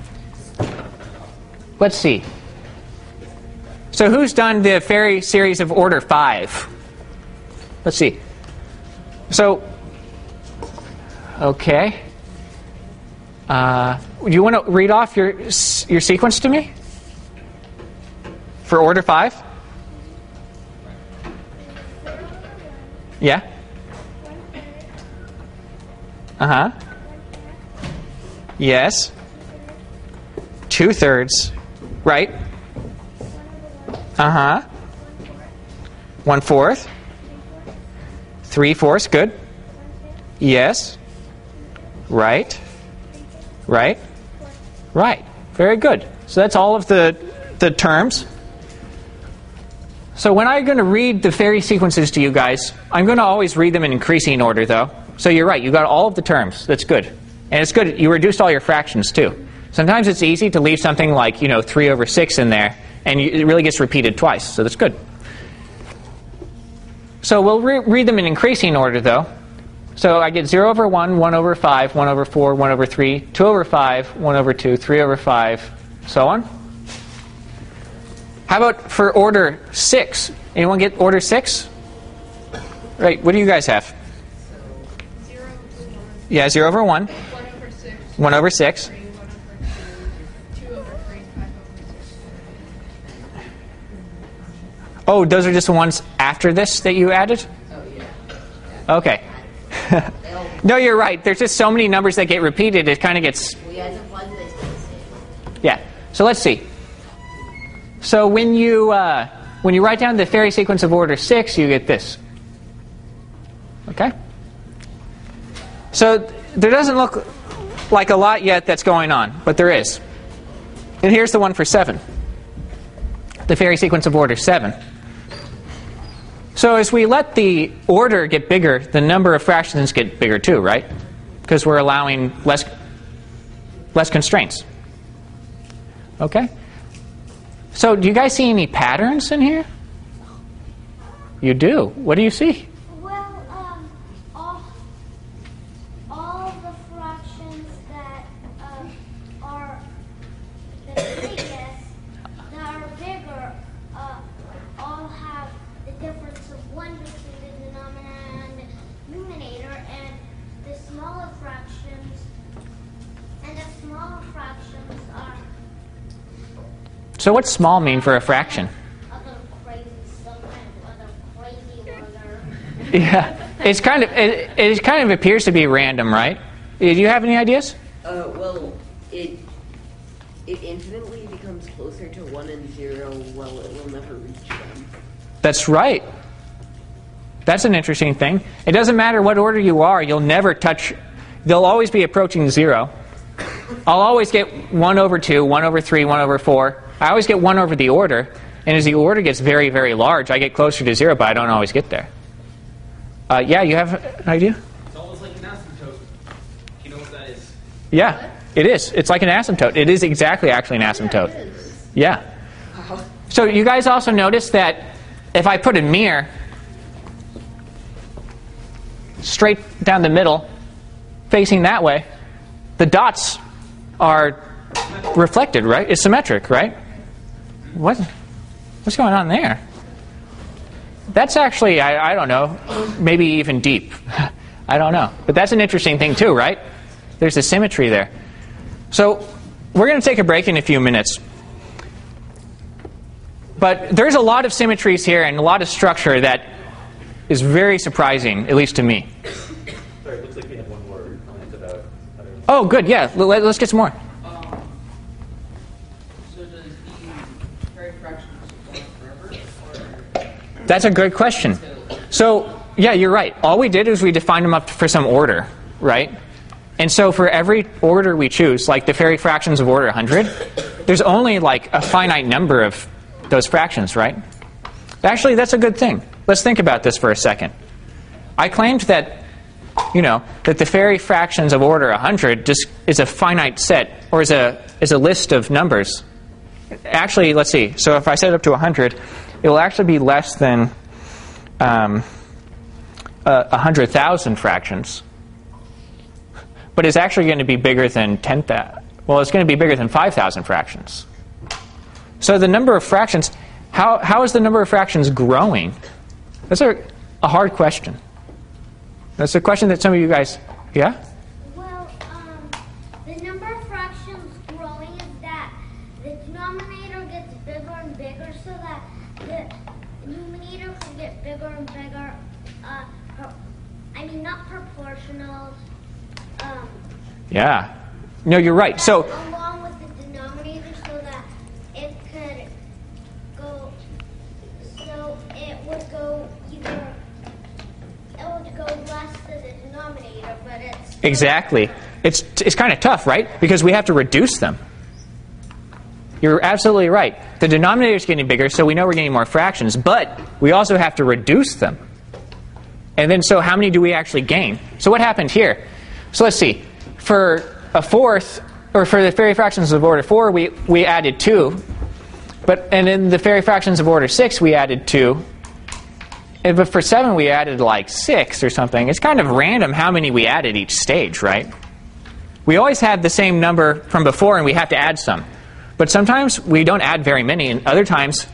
Let's see. So who's done the Ferry series of order five? Let's see. So, okay. Uh, do you want to read off your your sequence to me for order five? Yeah. Uh huh. Yes. Two thirds. Right. Uh huh. One fourth. Three fourths. Good. Yes. Right. Right. Right. Very good. So that's all of the the terms. So when I'm going to read the Ferry sequences to you guys, I'm going to always read them in increasing order, though. So you're right. You got all of the terms. That's good. And it's good. You reduced all your fractions, too. Sometimes it's easy to leave something like, you know, three over six in there And you, it really gets repeated twice, so that's good. So we'll re read them in increasing order, though. So I get zero over one, one over five, one over four, one over three, two over five, one over two, three over five, so on. How about for order six? Anyone get order six? Right, what do you guys have? Zero. Yeah, zero over one. One over six. One over six. Three, one over two. Two over three, five over six. Oh, those are just the ones after this that you added? Oh, yeah. Okay. No, you're right. There's just so many numbers that get repeated, it kind of gets... We had some ones that stay the same. Yeah. So let's see. So when you uh, when you write down the Ferry sequence of order six, you get this. Okay? So there doesn't look like a lot yet that's going on, but there is. And here's the one for seven. The Ferry sequence of order seven. So as we let the order get bigger, the number of fractions get bigger too, right? Because we're allowing less, less constraints. Okay? So do you guys see any patterns in here? You do. What do you see? Well, um, all, all the fractions that uh, are the biggest, that are bigger, uh, all have the difference of one between the denominator and the numerator, and the smaller fractions, and the smaller fractions are So what's small mean for a fraction? other crazy stuff and other crazy order. Yeah, it's kind of it, it kind of appears to be random, right? Do you have any ideas? Uh, well, it it infinitely becomes closer to one and zero. Well, it will never reach them. That's right. That's an interesting thing. It doesn't matter what order you are, you'll never touch. They'll always be approaching zero. I'll always get one over two, one over three, one over four. I always get one over the order, and as the order gets very, very large, I get closer to zero, but I don't always get there. Uh, yeah, you have an idea? It's almost like an asymptote. You know what that is? Yeah, it is. It's like an asymptote. It is exactly actually an asymptote. Yeah. So you guys also notice that if I put a mirror straight down the middle, facing that way, the dots are reflected, right? It's symmetric, right? What? What's going on there? That's actually, I, I don't know, maybe even deep. I don't know. But that's an interesting thing too, right? There's a symmetry there. So we're going to take a break in a few minutes. But there's a lot of symmetries here and a lot of structure that is very surprising, at least to me. Sorry, it looks like we have one more comment about other... Oh, good. Yeah, let, let's get some more. Um, so does the Ferry fractions last forever? Or That's a good question. So, yeah, you're right. All we did is we defined them up for some order, right? And so for every order we choose, like the Ferry fractions of order one hundred, there's only like a finite number of those fractions, right? Actually, that's a good thing. Let's think about this for a second. I claimed that, you know, that the Ferry fractions of order one hundred just is a finite set, or is a is a list of numbers. Actually, let's see. So if I set it up to one hundred, it will actually be less than um, uh, one hundred thousand fractions. But it's actually going to be bigger than ten thousand. Well, it's going to be bigger than five thousand fractions. So the number of fractions, how how is the number of fractions growing? That's a, a hard question. That's a question that some of you guys, yeah? Well, um, the number of fractions growing is that the denominator gets bigger and bigger, so that the numerator can get bigger and bigger. Uh, pro- I mean, not proportional. Um, Yeah. No, you're right. So along with the denominator, so that it could go. So it would go either. It would go less than the denominator, but it's exactly. It's it's kind of tough, right? Because we have to reduce them. You're absolutely right. The denominator is getting bigger, so we know we're getting more fractions, but we also have to reduce them. And then, so how many do we actually gain? So what happened here? So let's see. For a fourth, or for the Ferry fractions of order four, we, we added two. But and in the Fairy fractions of order six, we added two. And, but for seven, we added like six or something. It's kind of random how many we added each stage, right? We always had the same number from before, and we have to add some. But sometimes we don't add very many, and other times,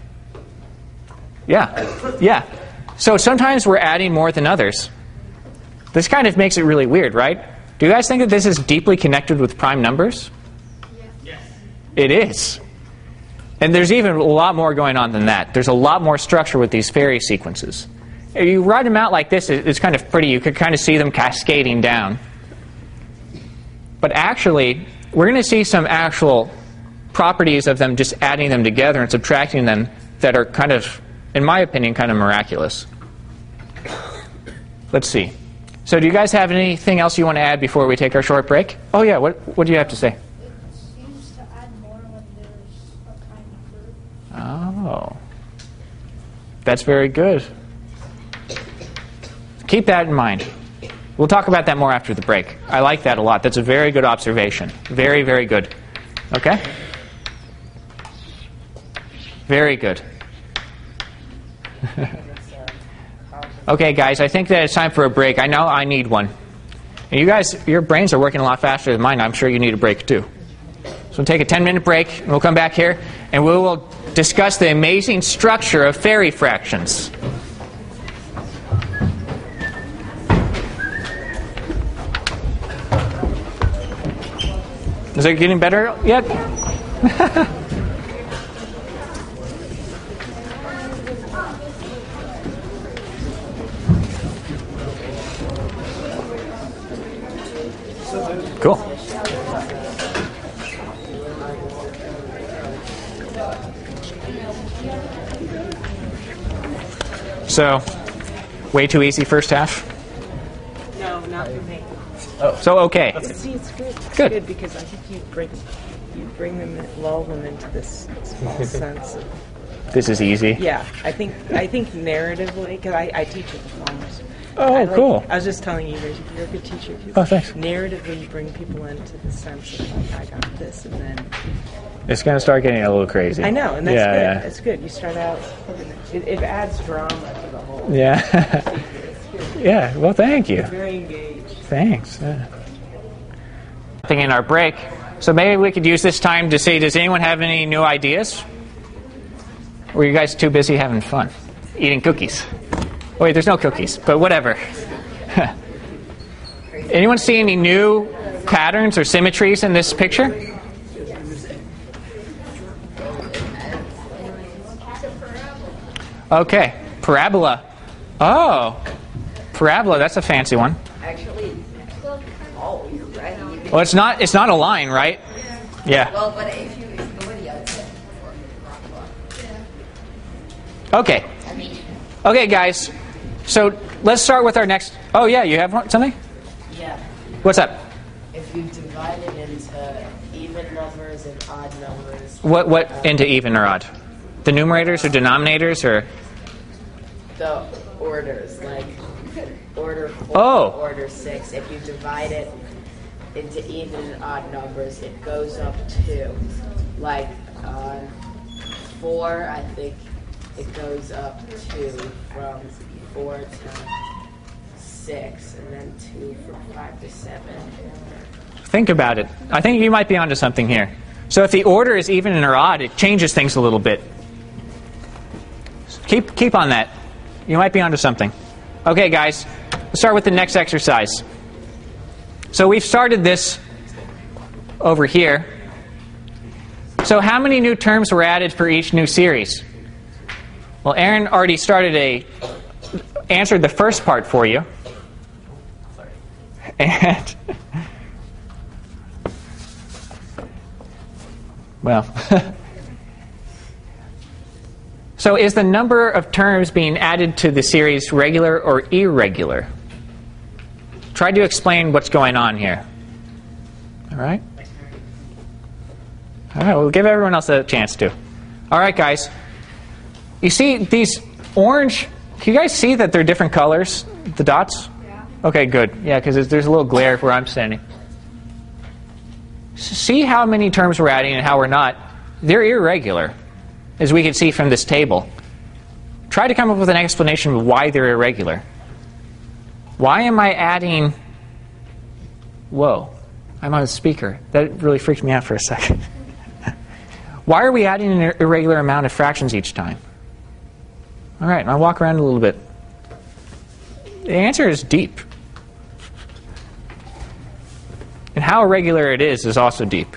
yeah, yeah. So sometimes we're adding more than others. This kind of makes it really weird, right? Do you guys think that this is deeply connected with prime numbers? Yes. It is. And there's even a lot more going on than that. There's a lot more structure with these fairy sequences. If you write them out like this, it's kind of pretty. You could kind of see them cascading down. But actually, we're going to see some actual properties of them, just adding them together and subtracting them, that are kind of, in my opinion, kind of miraculous. Let's see. So do you guys have anything else you want to add before we take our short break? Oh yeah, what, what do you have to say? It seems to add more when there's a kind of group. Oh. That's very good. Keep that in mind. We'll talk about that more after the break. I like that a lot. That's a very good observation. Very, very good. Okay? Very good. Okay, guys, I think that it's time for a break. I know I need one. And you guys, your brains are working a lot faster than mine. I'm sure you need a break, too. So we'll take a ten-minute break, and we'll come back here, and we will discuss the amazing structure of fairy fractions. Is it getting better yet? Cool. So, way too easy first half? No, not for me. Oh, so okay. See, it's good. It's Good. good because I think you bring you bring them, lull them into this small sense of. This is easy. Yeah, I think I think narratively, because I, I teach at the farmers. Oh, I like, cool. I was just telling you, you're, you're a good teacher. You, Oh, thanks. Narratively, you bring people into the sense of like, I got this, and then It's going to start getting a little crazy. I know, and that's yeah, good. Yeah. It's good. You start out, it, it adds drama to the whole. Yeah. Yeah, well, thank you. You're very engaged. Thanks. Yeah. Something in our break. So maybe we could use this time to see, does anyone have any new ideas? Or are you guys too busy having fun? Eating cookies? Oh, wait, there's no cookies, but whatever. Anyone see any new patterns or symmetries in this picture? Okay, parabola. Oh, parabola, that's a fancy one. Actually, oh, you're right. Well, it's not it's not a line, right? Yeah. Well, but if you, if you go to the outside before, Okay. Okay, guys. So let's start with our next. Oh, yeah, you have one- something? Yeah. What's up? If you divide it into even numbers and odd numbers. What what into even or odd? The numerators or denominators or? The orders, like order four, Oh. order six. If you divide it into even and odd numbers, it goes up to like uh, four. I think it goes up to from four to six, and then two from five to seven. Think about it. I think you might be onto something here. So if the order is even or odd, it changes things a little bit. Keep keep on that. You might be onto something. Okay, guys, let's start with the next exercise. So we've started this over here. So how many new terms were added for each new series? Well, Aaron already started a answered the first part for you. And well, so is the number of terms being added to the series regular or irregular? Try to explain what's going on here. All right? All right, we'll give everyone else a chance to. All right, guys. You see these orange, can you guys see that they're different colors, the dots? Yeah. Okay, good. Yeah, because there's a little glare where I'm standing. See how many terms we're adding and how we're not. They're irregular. as we can see from this table. Try to come up with an explanation of why they're irregular. Why am I adding... Whoa, I'm on a speaker. That really freaked me out for a second. Why are we adding an irregular amount of fractions each time? All right, I'll walk around a little bit. The answer is deep. And how irregular it is is also deep.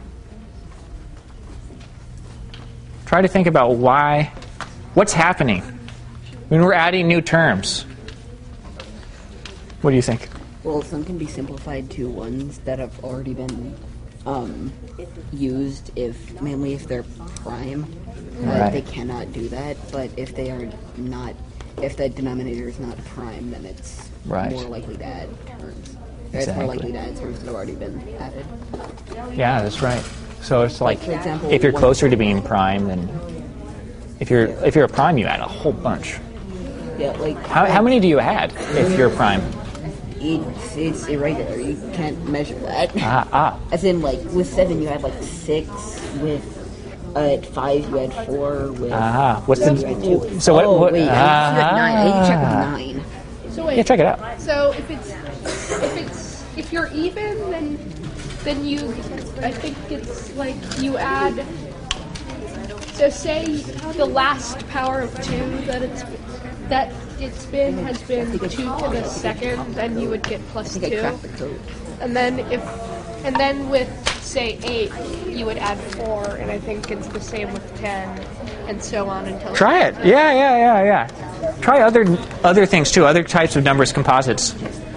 Try to think about why, what's happening when we're adding new terms. What do you think? Well, some can be simplified to ones that have already been um, used, if mainly if they're prime. Uh, Right. They cannot do that, but if they are not, if the denominator is not prime, then it's Right. more likely to add terms. It's more Exactly. likely to add terms that have already been added. Yeah, that's right. So it's like, For example, if you're one- closer to being prime, then if you're if you're a prime, you add a whole bunch. Yeah, like How, how many do you add if you're a prime? It's, it's irregular. You can't measure that. Ah, ah. As in, like with seven, you had like six. With uh, at five, you had four. With Ah, what's you the- had two. so what- Oh what- wait, I think you had nine. I need to check with Ah. nine. So wait. Yeah, check it out. So if it's if it's if you're even, then then you I think it's like you add. So say the last power of two that it's that it's been has been two to the second, then you would get plus I think I two. cracked the code. And then if and then with say eight, you would add four, and I think it's the same with ten, and so on until. Try it. Yeah, yeah, yeah, yeah. Try other other things too, other types of numbers composites.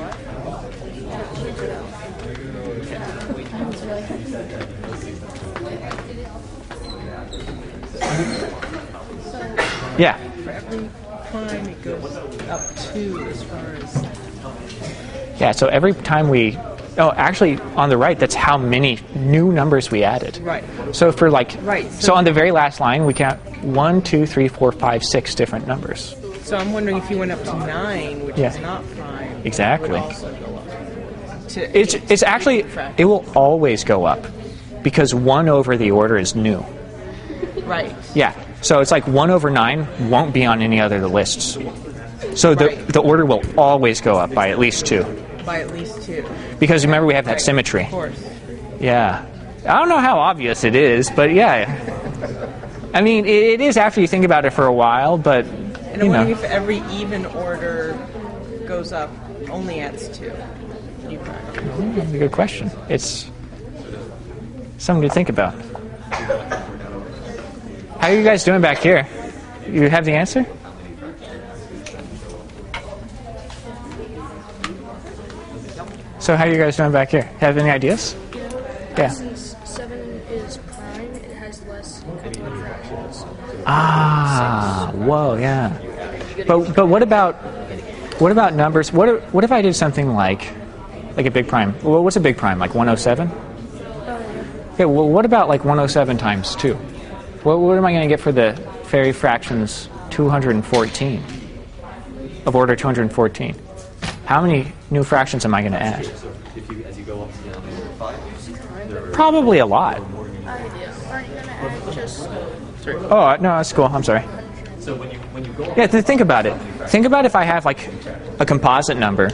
Yeah. For every prime, it goes up two as far as. Yeah, so every time we... Oh, actually, on the right, that's how many new numbers we added. Right. So for like... Right, So, so- on the very last line, we count one, two, three, four, five, six different numbers. So I'm wondering if you went up to nine, which Yeah. is not prime. Exactly. Would also go up. To It's, it's actually... It will always go up because one over the order is new. Right. Yeah. So it's like one over nine won't be on any other of the lists. So the, Right. the order will always go up by at least two. By at least two. Because remember, we have that Right, symmetry. Of course. Yeah. I don't know how obvious it is, but yeah. I mean, it, it is after you think about it for a while, but, And you I'm know. wondering if every even order goes up, only adds two. New prime. That's a good question. It's something to think about. How are you guys doing back here? You have the answer? So how are you guys doing back here? Have any ideas? Yeah. Since seven is prime, it has less common fractions. Ah, whoa, yeah. But but what about what about numbers? What if, what if I did something like like a big prime? Well, what's a big prime? Like one oh seven? Okay. Well, what about like one oh seven times two? What what am I going to get for the fairy fractions two hundred fourteen of order two hundred fourteen? How many new fractions am I going to add? So if you, as you go up to denominator five, Probably a lot. Aren't you gonna add just Oh no, that's cool. I'm sorry. so when you when you go up Yeah, th- think about it. Think about if I have like a composite number.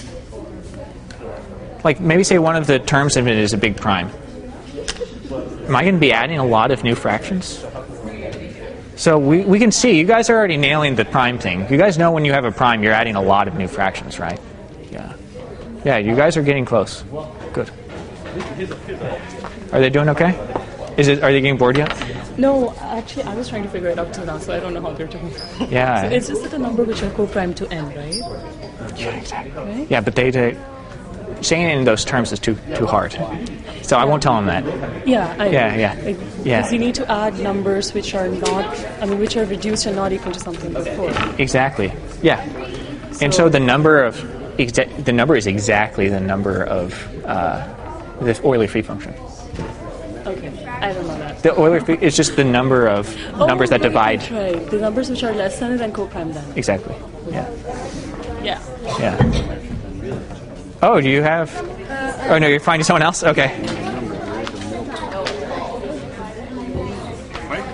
Like maybe say one of the terms of it is a big prime. Am I going to be adding a lot of new fractions? So we, we can see, you guys are already nailing the prime thing. You guys know when you have a prime, you're adding a lot of new fractions, right? Yeah. Yeah, you guys are getting close. Good. Are they doing okay? Is it? Are they getting bored yet? No, actually, I was trying to figure it out till now, so I don't know how they're doing. Yeah. So it's just that the number which are co-prime to n, right? Yeah, exactly. Right? Yeah, but they, they saying it in those terms is too too hard. So I won't tell them that. Yeah, I Yeah, yeah. Like, Yeah. Because you need to add numbers which are not, I mean, which are reduced and not equal to something before. Exactly. Yeah. And so the number of exa- the number is exactly the number of uh, the Euler free function. Okay, I don't know that. The Euler free is just the number of Oh, numbers that right, divide. That's right. The numbers which are less than it and co-prime then. Exactly. Yeah. Yeah. Yeah. Oh, do you have? Oh no, you're finding someone else. Okay.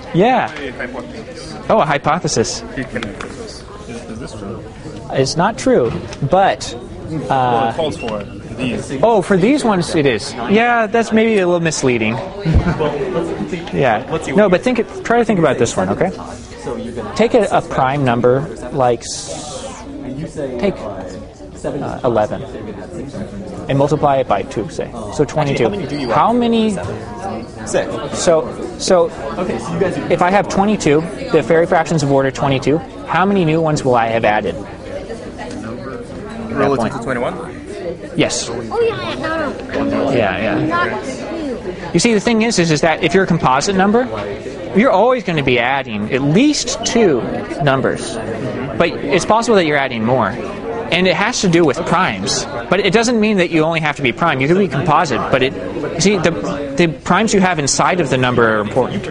Yeah. A hypothesis. Oh, a hypothesis. You can is, is this true? It's not true, but. well, Uh, it calls for these. oh, for these ones it is. Yeah, that's maybe a little misleading. Yeah. No, but think. It, try to think about this one, okay? Take a, a prime number like. s- Take uh, eleven and multiply it by two, say. So twenty-two. Actually, how many do you How have? many? Six. So, so Okay, so you guys. if I have twenty-two, the fairy fractions of order twenty-two, how many new ones will I have added? Relative to twenty-one? Yes. Oh yeah, no, no. Yeah, yeah. Not two. You see, the thing is, is, is that if you're a composite number, you're always going to be adding at least two numbers. But it's possible that you're adding more. And it has to do with primes. But it doesn't mean that you only have to be prime. You can be composite, but it, you see, the, the primes you have inside of the number are important.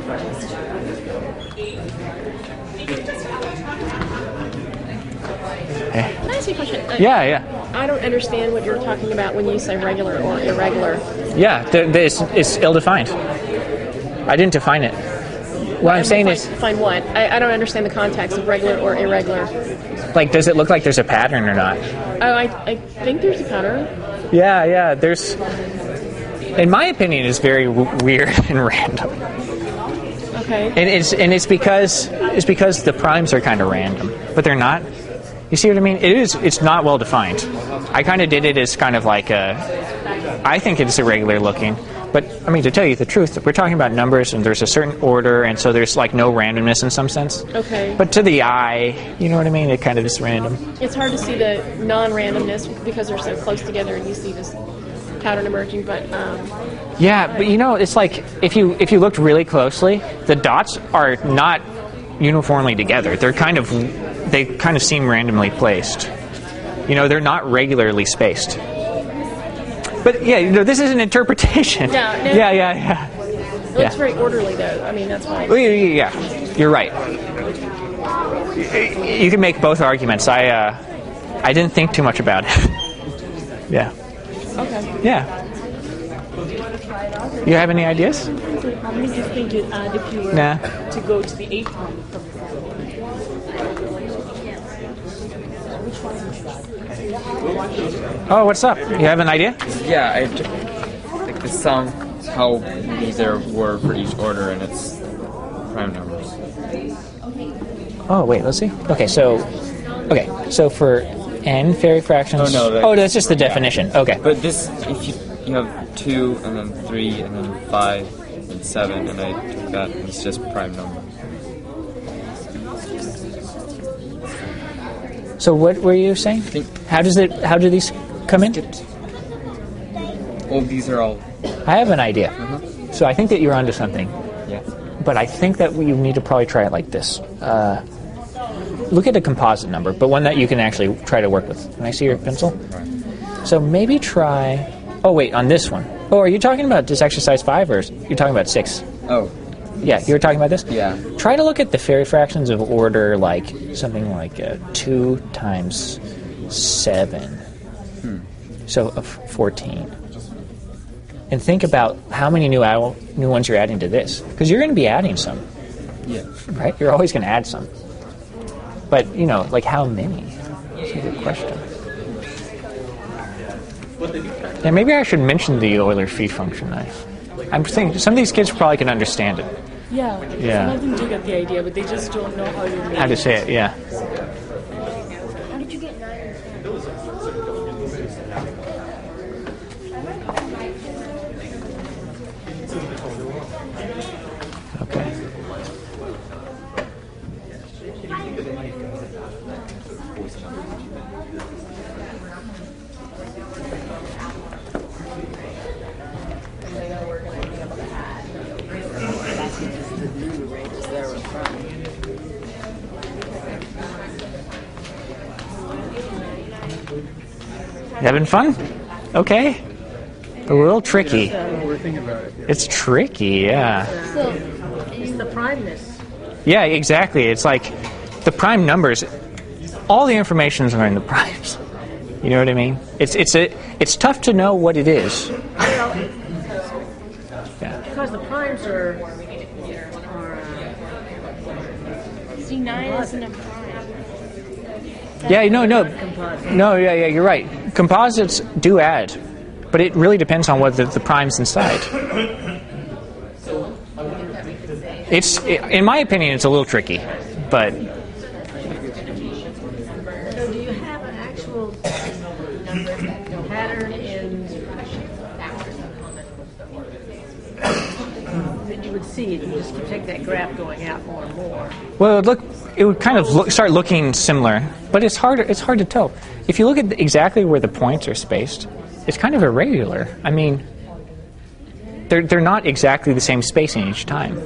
Eh. Can I ask you a question? Uh, Yeah, yeah. I don't understand what you're talking about when you say regular or irregular. Yeah, the, the, it's, it's ill-defined. I didn't define it. What I'm saying is, Find what? I, I don't understand the context of regular or irregular. like, does it look like there's a pattern or not? Oh, I, I think there's a pattern. Yeah, yeah. There's, in my opinion, it's very w- weird and random, Okay. and it's and it's because it's because the primes are kind of random, but they're not. You see what I mean? It is. It's not well defined. I kind of did it as kind of like a. I think it's irregular looking, but I mean, to tell you the truth, we're talking about numbers, and there's a certain order, and so there's like no randomness in some sense. Okay. But to the eye, you know what I mean? It kind of is random. It's hard to see the non-randomness because they're so close together, and you see this pattern emerging. But um, Yeah, but you know, it's like if you if you looked really closely, the dots are not uniformly together. They're kind of they kind of seem randomly placed. You know, they're not regularly spaced. But yeah, you know, this is an interpretation. Yeah, no. yeah, yeah, yeah. it looks Yeah. very orderly, though. I mean, that's why. Well, yeah, yeah, yeah. You're right. You can make both arguments. I uh, I didn't think too much about it. Yeah. Okay. Yeah. You have any ideas? So how many do you think you'd add if you were Nah. to go to the eighth one from the Oh, what's up? You have an idea? Yeah, I d- like the sum how these there were for each order, and it's prime numbers. Oh, wait, let's see. Okay, so, okay, so for n fairy fractions. Oh, no, that- oh, that's just the definition. Okay. But this, if you you have two and then three and then five and seven, and I took that, and it's just prime number. So what were you saying? How does it? How do these come in? Well, these are all. I have an idea. So I think that you're onto something. Yeah. But I think that we need to probably try it like this. Uh, look at a composite number, but one that you can actually try to work with. Can I see your pencil? So maybe try. Oh wait, on this one. Oh, are you talking about this exercise five, or you're talking about six? Oh. Yeah, you were talking about this? Yeah. Try to look at the fairy fractions of order like something like uh, two times seven. Hmm. So of fourteen. And think about how many new owl, new ones you're adding to this. Because you're going to be adding some. Yeah. Right? You're always going to add some. But, you know, like how many? That's a good question. Yeah, maybe I should mention the Euler phi function. I, I'm thinking some of these kids probably can understand it. Yeah, Yeah. some of them do get the idea, but they just don't know how to How to say it, yeah. How did you get nine? Okay. Having fun? Okay. A little tricky. It's tricky, yeah. So, it's the primeness. Yeah, exactly. It's like the prime numbers. All the information's are in the primes. You know what I mean? It's it's a it's tough to know what it is. Well, because the primes are, are uh, See, nine isn't a prime. Yeah, no, no, no, yeah, yeah, you're right. Composites do add, but it really depends on what the, the prime's inside. It's, in my opinion, it's a little tricky, but. So, do you have an actual pattern in that you would see if you just take that graph going out more and more? Well, it would look, it would kind of look, start looking similar, but it's hard. It's hard to tell. If you look at exactly where the points are spaced, it's kind of irregular. I mean, they're they're not exactly the same spacing each time.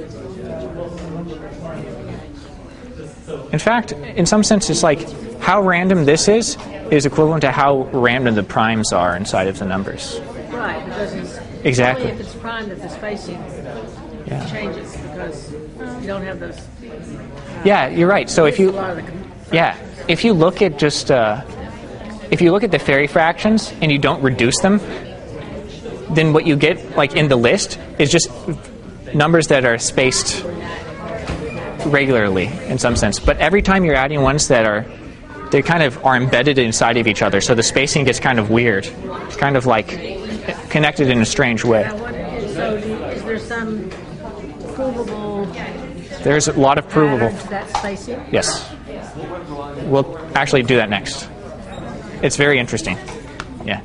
In fact, in some sense, it's like how random this is is equivalent to how random the primes are inside of the numbers. Right, because it's Exactly. only if it's primed that the spacing Yeah. changes because you don't have those. Yeah, you're right. So if you, a lot of the com- yeah, if you look at just, uh, if you look at the Ferri fractions and you don't reduce them, then what you get, like in the list, is just numbers that are spaced regularly in some sense. But every time you're adding ones that are, they kind of are embedded inside of each other, so the spacing gets kind of weird. It's kind of like connected in a strange way. Now, what is, so do you, is there some provable? There's a lot of provable. pattern to that spacing? Yes. We'll actually do that next. It's very interesting. Yeah.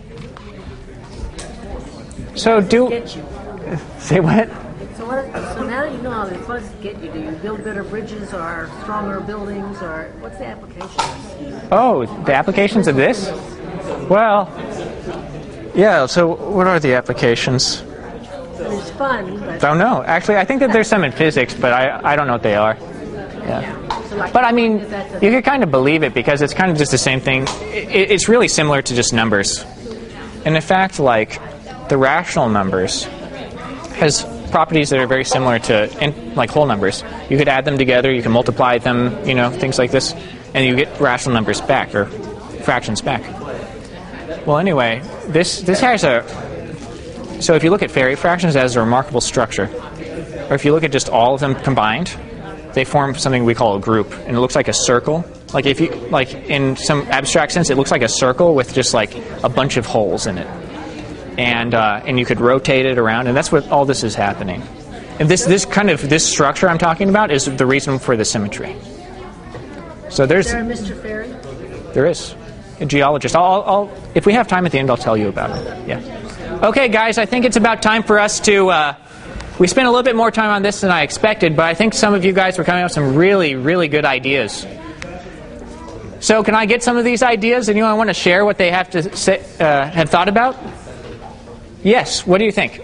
So do... Get you. Say what? So what? So now that you know how the fuzz get you, do you build better bridges or stronger buildings, or what's the application? Oh, the applications of this? Well, yeah, so what are the applications? It's fun, but I don't know. Actually, I think that there's some in physics, but I, I don't know what they are. Yeah. so like, But I mean, is that the- you could kind of believe it because it's kind of just the same thing. It, it's really similar to just numbers. And in fact, like, the rational numbers has properties that are very similar to, in, like, whole numbers. You could add them together, you can multiply them, you know, things like this, and you get rational numbers back, or fractions back. Well, anyway, this this has a... So if you look at Ferri fractions, it has a remarkable structure. Or if you look at just all of them combined, they form something we call a group, and it looks like a circle. Like if you, like in some abstract sense, it looks like a circle with just like a bunch of holes in it, and uh, and you could rotate it around, and that's what all this is happening. And this this kind of this structure I'm talking about is the reason for the symmetry. So there's Is there a Mister Ferri? there is a geologist. I'll, I'll if we have time at the end, I'll tell you about it. Yeah. Okay, guys, I think it's about time for us to. Uh, we spent a little bit more time on this than I expected, but I think some of you guys were coming up with some really, really good ideas. So, can I get some of these ideas? Anyone want to share what they have to say, uh, have thought about? Yes. What do you think?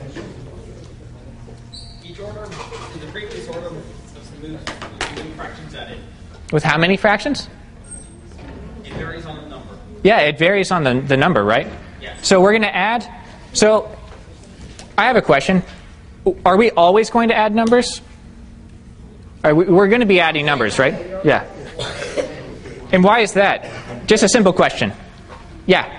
Each order to the previous order of smooth, smooth fractions added. With how many fractions? It varies on the number. Yeah, it varies on the the number, right? Yeah. So we're going to add. So, I have a question. Are we always going to add numbers? Are we, we're going to be adding numbers, right? Yeah. And why is that? Just a simple question. Yeah.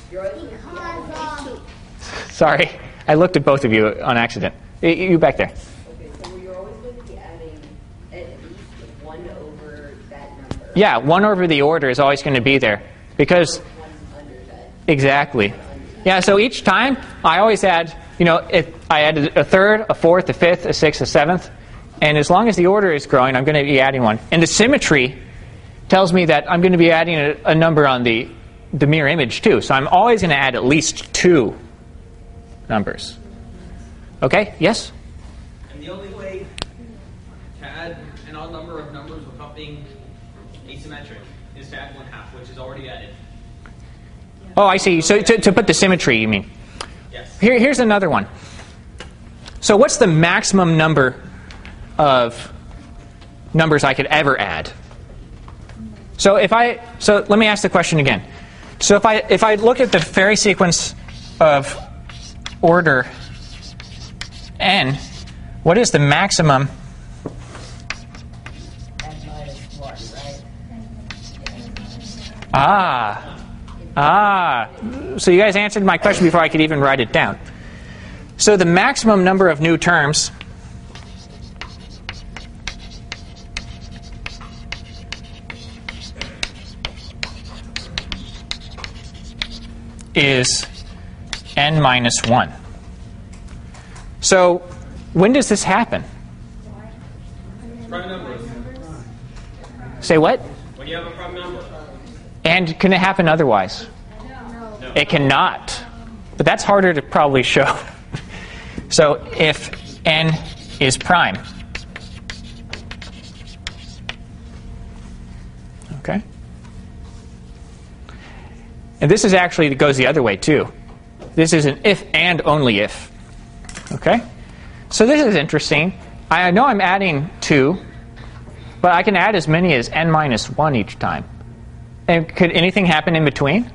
Sorry, I looked at both of you on accident. Y- You back there. So you're always going to be adding at least one over that number. Yeah, one over the order is always going to be there because exactly. Yeah. So each time I always add. You know, if I added a third, a fourth, a fifth, a sixth, a seventh, and as long as the order is growing, I'm going to be adding one. And the symmetry tells me that I'm going to be adding a, a number on the the mirror image too. So I'm always going to add at least two numbers. Okay? Yes? And the only way to add an odd number of numbers without being asymmetric is to add one half, which is already added. Oh, I see. So to, to put the symmetry, you mean? Yes. Here, here's another one. So what's the maximum number of numbers I could ever add? So if I, so let me ask the question again. So if I if I look at the Ferri sequence of order n, what is the maximum? Ah. Ah, so you guys answered my question before I could even write it down. So the maximum number of new terms is n minus one. So when does this happen? Prime numbers. Say what? When you have a prime number. And can it happen otherwise? No. It cannot. But that's harder to probably show. So if n is prime, okay? And this is actually, it goes the other way too. This is an if and only if. Okay? So this is interesting. I know I'm adding two, but I can add as many as n minus one each time. And could anything happen in between?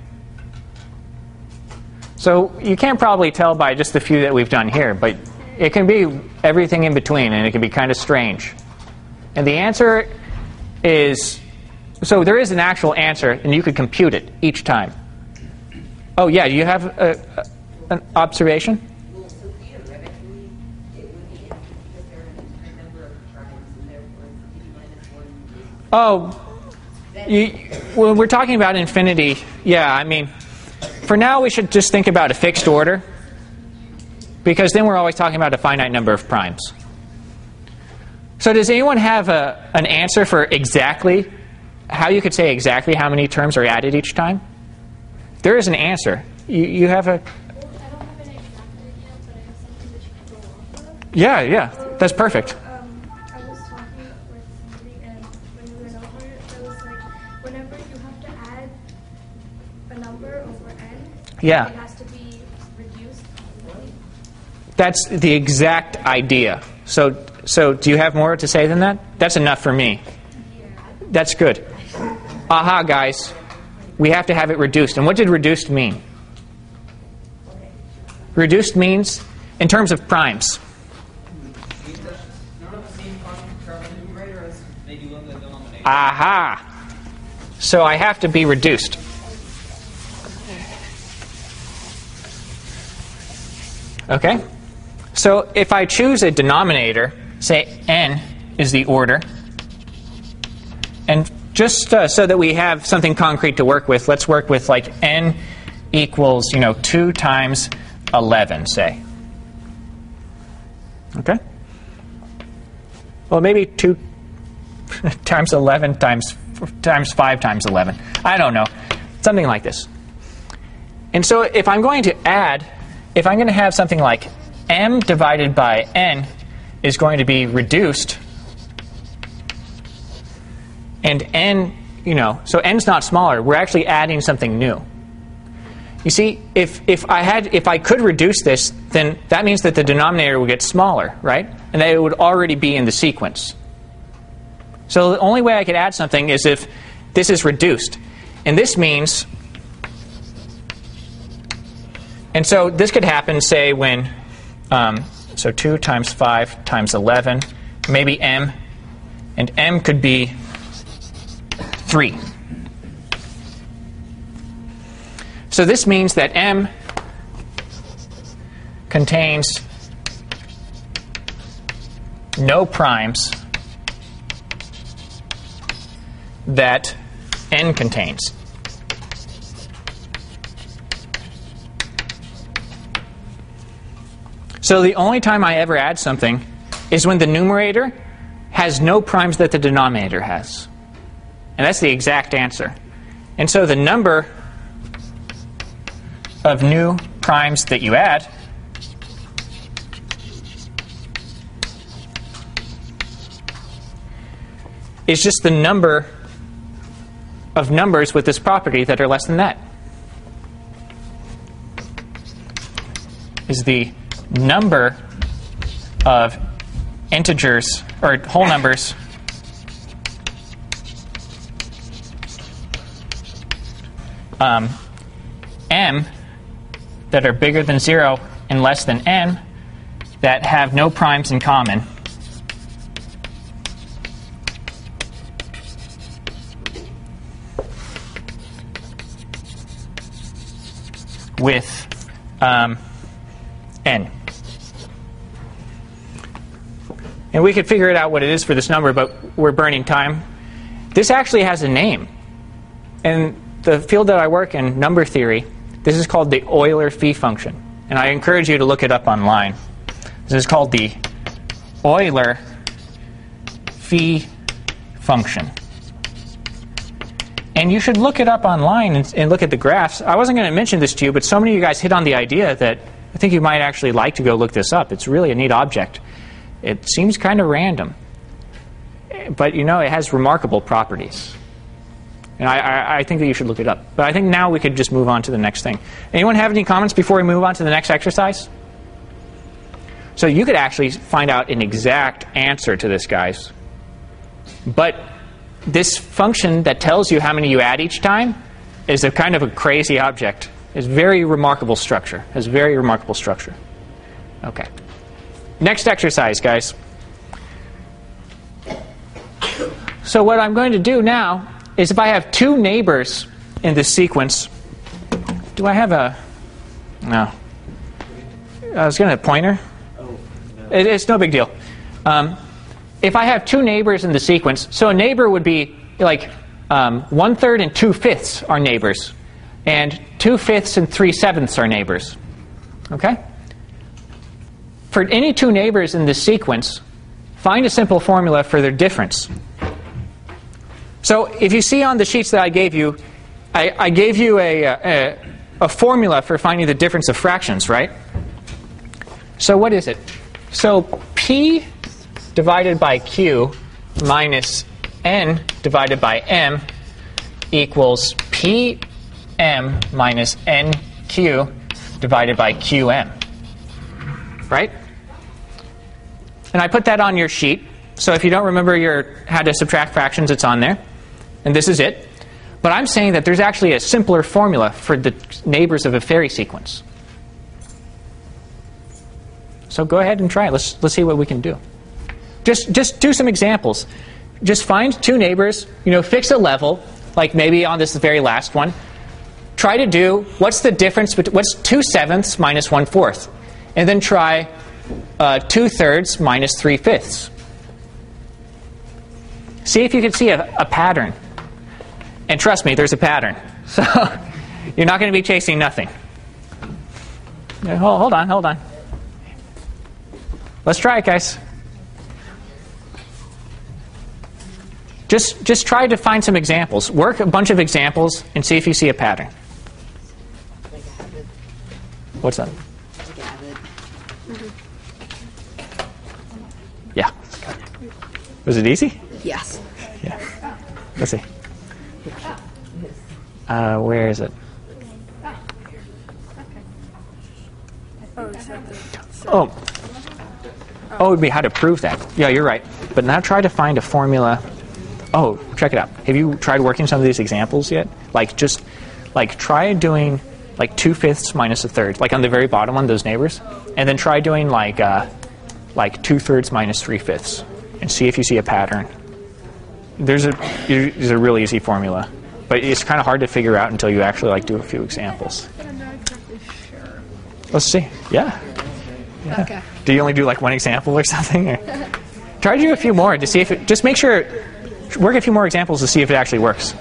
So you can't probably tell by just the few that we've done here, but it can be everything in between, and it can be kind of strange. And the answer is, so there is an actual answer, and you could compute it each time. Oh, yeah, do you have a, a, an observation? Well, so theoretically, it would be because there are an infinite number of primes, and therefore n minus one. Oh, you, when we're talking about infinity, yeah, I mean, for now we should just think about a fixed order, because then we're always talking about a finite number of primes. So does anyone have a, an answer for exactly how you could say exactly how many terms are added each time? There is an answer. You, you have a... Yeah, yeah, that's perfect. Um, I was talking with somebody, and when we went over it, it was like whenever you have to add a number over n, Yeah. it has to be reduced. That's the exact idea. So, so do you have more to say than that? That's enough for me. That's good. Aha, guys. We have to have it reduced. And what did reduced mean? Reduced means, in terms of primes, aha. So I have to be reduced. Okay? So if I choose a denominator, say n is the order, and just uh, so that we have something concrete to work with, let's work with like n equals, you know, two times eleven, say. Okay? Well, maybe two times eleven times times five times eleven. I don't know. Something like this. And so if I'm going to add, if I'm going to have something like m divided by n is going to be reduced, and n, you know, so n's not smaller. We're actually adding something new. You see, if if I had if I could reduce this, then that means that the denominator would get smaller, right? And that it would already be in the sequence. So the only way I could add something is if this is reduced. And this means, and so this could happen, say, when, um, so two times five times eleven, maybe m, and m could be three. So this means that m contains no primes that n contains. So the only time I ever add something is when the numerator has no primes that the denominator has. And that's the exact answer. And so the number of new primes that you add is just the number of numbers with this property that are less than that. Is the number of integers or whole numbers um, m that are bigger than zero and less than n that have no primes in common with um, n. And we could figure it out what it is for this number, but we're burning time. This actually has a name. In the field that I work in, number theory, This is called the Euler phi function. And I encourage you to look it up online. This is called the Euler phi function. And you should look it up online and, and look at the graphs. I wasn't going to mention this to you, but so many of you guys hit on the idea that I think you might actually like to go look this up. It's really a neat object. It seems kind of random. But, you know, it has remarkable properties. And I, I, I think that you should look it up. But I think now we could just move on to the next thing. Anyone have any comments before we move on to the next exercise? So you could actually find out an exact answer to this, guys. But this function that tells you how many you add each time is a kind of a crazy object. It's very remarkable structure. Has very remarkable structure. Okay. Next exercise, guys. So what I'm going to do now is if I have two neighbors in this sequence, do I have a, no. I was going to pointer. It, it's no big deal. Um, if I have two neighbors in the sequence, so a neighbor would be like um, one third and two fifths are neighbors, and two fifths and three sevenths are neighbors. Okay? For any two neighbors in this sequence, find a simple formula for their difference. So if you see on the sheets that I gave you, I, I gave you a, a, a formula for finding the difference of fractions, right? So what is it? So P divided by Q minus N divided by M equals P M minus N Q divided by Q M. Right? And I put that on your sheet. So if you don't remember your how to subtract fractions, it's on there. And this is it. But I'm saying that there's actually a simpler formula for the neighbors of a fairy sequence. So go ahead and try it. Let's, let's see what we can do. Just, just do some examples. Just find two neighbors, you know, fix a level, like maybe on this very last one. Try to do, what's the difference, between, what's two sevenths minus one fourth? And then try uh, two thirds minus three fifths. See if you can see a, a pattern. And trust me, there's a pattern. So you're not going to be chasing nothing. Hold, hold on, hold on. Let's try it, guys. Just, just try to find some examples. Work a bunch of examples and see if you see a pattern. What's that? Yeah. Was it easy? Yes. Yeah. Let's see. Uh, where is it? Oh. Oh, it would be how to prove that. Yeah, you're right. But now try to find a formula. Oh, check it out. Have you tried working some of these examples yet? Like just, like try doing like two fifths minus a third, like on the very bottom one, those neighbors, and then try doing like uh, like two thirds minus three fifths, and see if you see a pattern. There's a there's a really easy formula, but it's kind of hard to figure out until you actually like do a few examples. I'm not exactly sure. Let's see. Yeah. yeah. Okay. Do you only do like one example or something? Or? Try to do a few more to see if it. Just make sure. Work a few more examples to see if it actually works.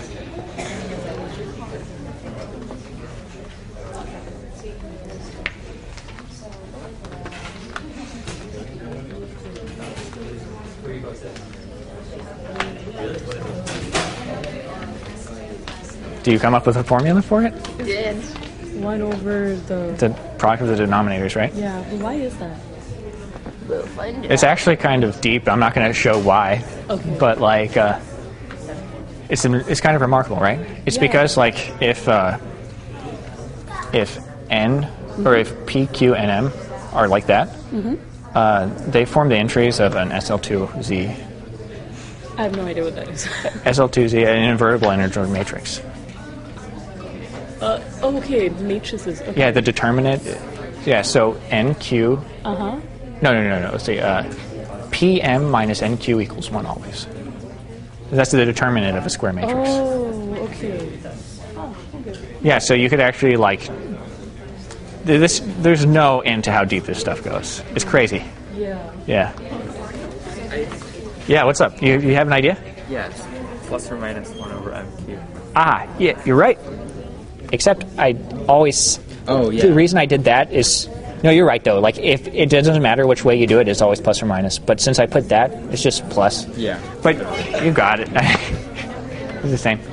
Do you come up with a formula for it? Did. One over the... The product of the denominators, right? Yeah, but why is that? We'll find it. It's actually kind of deep. I'm not going to show why. Okay. But like, uh, it's it's kind of remarkable, right? It's Yeah. because like if uh, if n or if p, q, and m are like that, Mm-hmm. uh, they form the entries of an S L two Z. I have no idea what that is. S L two Z, an invertible integer matrix. uh, oh, okay, matrices. Okay. Yeah, the determinant. Yeah, so n, q. Uh huh. No, no, no, no. Let's see. Uh, P M minus N Q equals one always. That's the determinant of a square matrix. Oh, okay. Oh, okay. Yeah, so you could actually like this. There's no end to how deep this stuff goes. It's crazy. Yeah. Yeah. Yeah. What's up? You you have an idea? Yeah, it's plus or minus one over M Q. Ah, yeah, you're right. except I always. Oh, yeah. The reason I did that is. No, you're right, though. Like, if it doesn't matter which way you do it, it's always plus or minus. But since I put that, it's just plus. Yeah. But you got it. It's the same.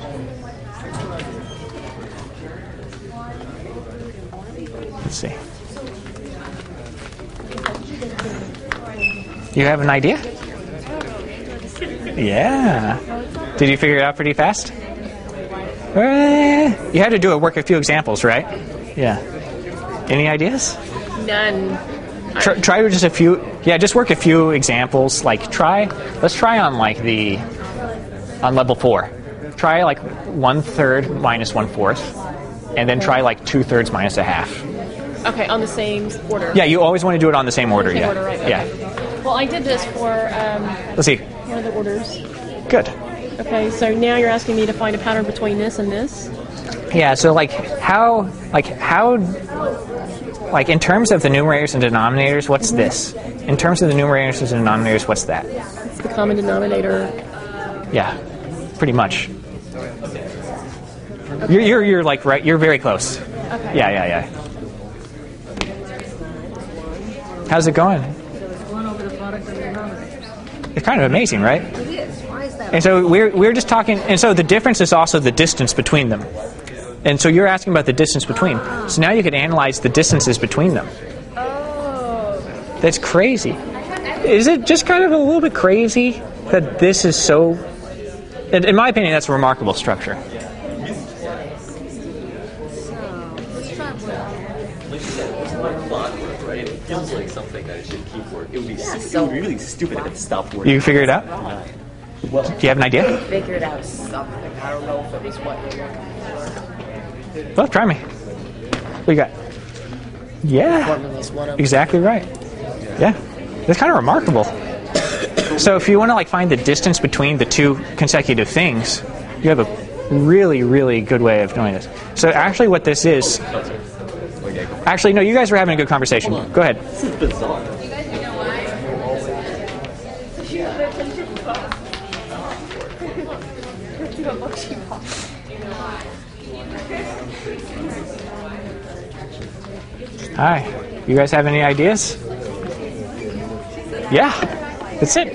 Let's see. You have an idea? Yeah. Did you figure it out pretty fast? Eh, you had to do it, work a few examples, right? Yeah. Any ideas? None. Try, try just a few. Yeah, just work a few examples. Like try. Let's try on like the on level four. Try like one third minus one fourth, and then try like two thirds minus a half. Okay, on the same order. Yeah, you always want to do it on the same order. Same Yeah. order, right, Yeah. okay. Well, I did this for um, Let's see. one of the orders. Good. Okay, so now you're asking me to find a pattern between this and this. Yeah. So like how like how like in terms of the numerators and denominators, what's Mm-hmm. this? In terms of the numerators and denominators, what's that? It's the common denominator. Yeah. Pretty much. You're, you're you're like right. You're very close. Okay. Yeah. Yeah. Yeah. How's it going? One over the product of the denominators. It's kind of amazing, right? It is. Why is that? And so we're we're just talking, and so the difference is also the distance between them. And so you're asking about the distance between. So now you could analyze the distances between them. Oh. That's crazy. Is it just kind of a little bit crazy that this is so? In, in my opinion, that's a remarkable structure. Right? It feels like something that it should keep working. It would be, Yeah, stu- so- it would be really stupid if it stopped working. You figure it out? Well, Do you have an idea? Figured out something. I don't know if it was what. Well, try me. What you got? Yeah. Formulas, one of Exactly right. Yeah. That's kind of remarkable. So if you want to like find the distance between the two consecutive things, you have a really, really good way of doing this. So actually what this is... Actually, no, you guys were having a good conversation. Go ahead. This is bizarre. Hi. You guys have any ideas? Yeah. That's it.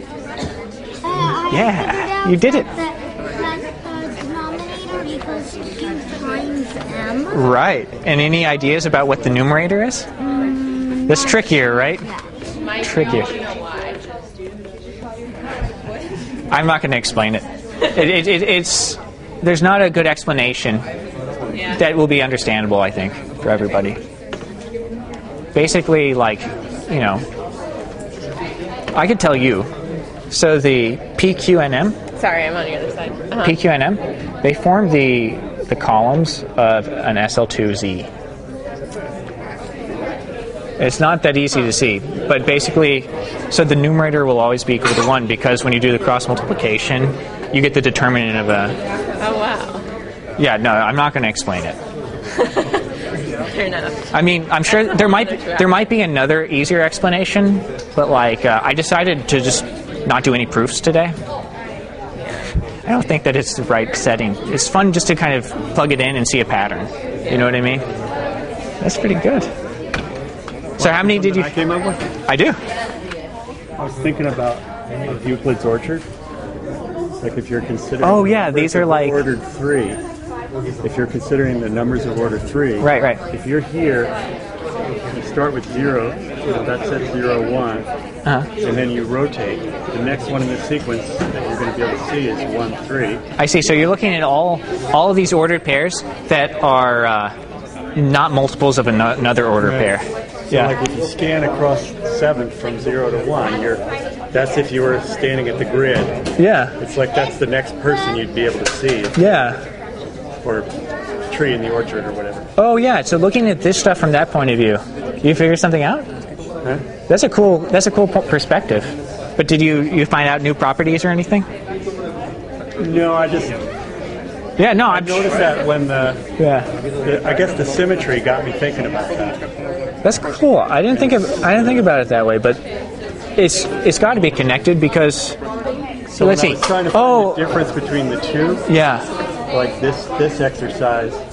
Yeah. You did it. Right. And any ideas about what the numerator is? Mm, That's trickier, right? Yeah. Trickier. I'm not going to explain it. It, it, it. It's there's not a good explanation that will be understandable, I think, for everybody. Basically, like, you know, I could tell you. So the P Q and M. Sorry, I'm on the other side. Uh-huh. P Q and M, they form the the columns of an S L two Z. It's not that easy to see, but basically, so the numerator will always be equal to one because when you do the cross multiplication, you get the determinant of a. Oh wow. Yeah, no, I'm not going to explain it. Fair enough. I mean, I'm sure there might there might be another easier explanation, but like uh, I decided to just not do any proofs today. I don't think that it's the right setting. It's fun just to kind of plug it in and see a pattern. You know what I mean? That's pretty good. So how many did you? I came up with? I do. I was thinking about of Euclid's orchard. Like if you're considering. Oh yeah, these are like ordered three. If you're considering the numbers of order three. Right, right. If you're here, you start with zero. So that's at zero one. Uh-huh. And then you rotate. The next one in the sequence that you're going to be able to see is one three. I see. So you're looking at all all of these ordered pairs that are uh, not multiples of an- another ordered Right. pair. So Yeah. like if you scan across seven from zero to one, you're that's if you were standing at the grid. Yeah. It's like that's the next person you'd be able to see. Yeah. Or tree in the orchard or whatever. Oh yeah. So looking at this stuff from that point of view, you figure something out? Huh? That's a cool. That's a cool po- perspective. But did you you find out new properties or anything? No, I just Yeah. No, I I'm noticed that when the yeah. the, I guess the symmetry got me thinking about that. That's cool. I didn't think of I didn't think about it that way, but it's it's got to be connected because. So let's when see. I was trying to find Oh, the difference between the two. yeah. Like this this exercise,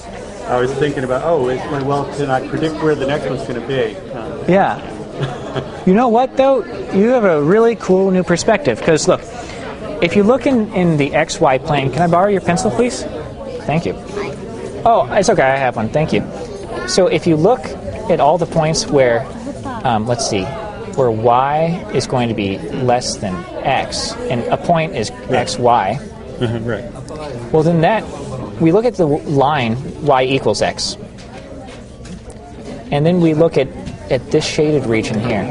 I was thinking about, oh, it's, well, can I predict where the next one's going to be? Uh, Yeah. You know what, though? You have a really cool new perspective. Because, look, if you look in, in the X Y plane, can I borrow your pencil, please? Thank you. Oh, it's okay. I have one. Thank you. So if you look at all the points where, um, let's see, where y is going to be less than x, and a point is xy. Mm-hmm, right. Well, then that, we look at the line y equals x. And then we look at, at this shaded region here.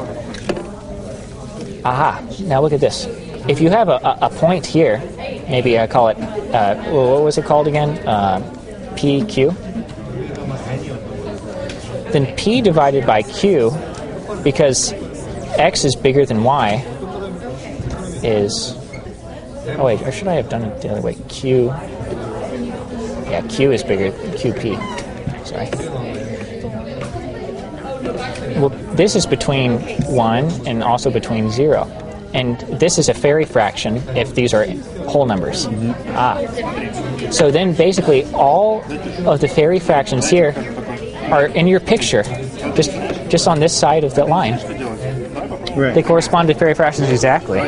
Aha, now look at this. If you have a, a, a point here, maybe I call it, uh, what was it called again? Uh, P Q? Then P divided by Q, because x is bigger than y, is... Oh wait, or should I have done it the other way? Q... Yeah, Q is bigger than Q P. Sorry. Well, this is between one and also between zero. And this is a Ferry fraction if these are whole numbers. Mm-hmm. Ah. So then basically all of the Ferry fractions here are in your picture, just just on this side of the line. Right. They correspond to Ferry fractions exactly.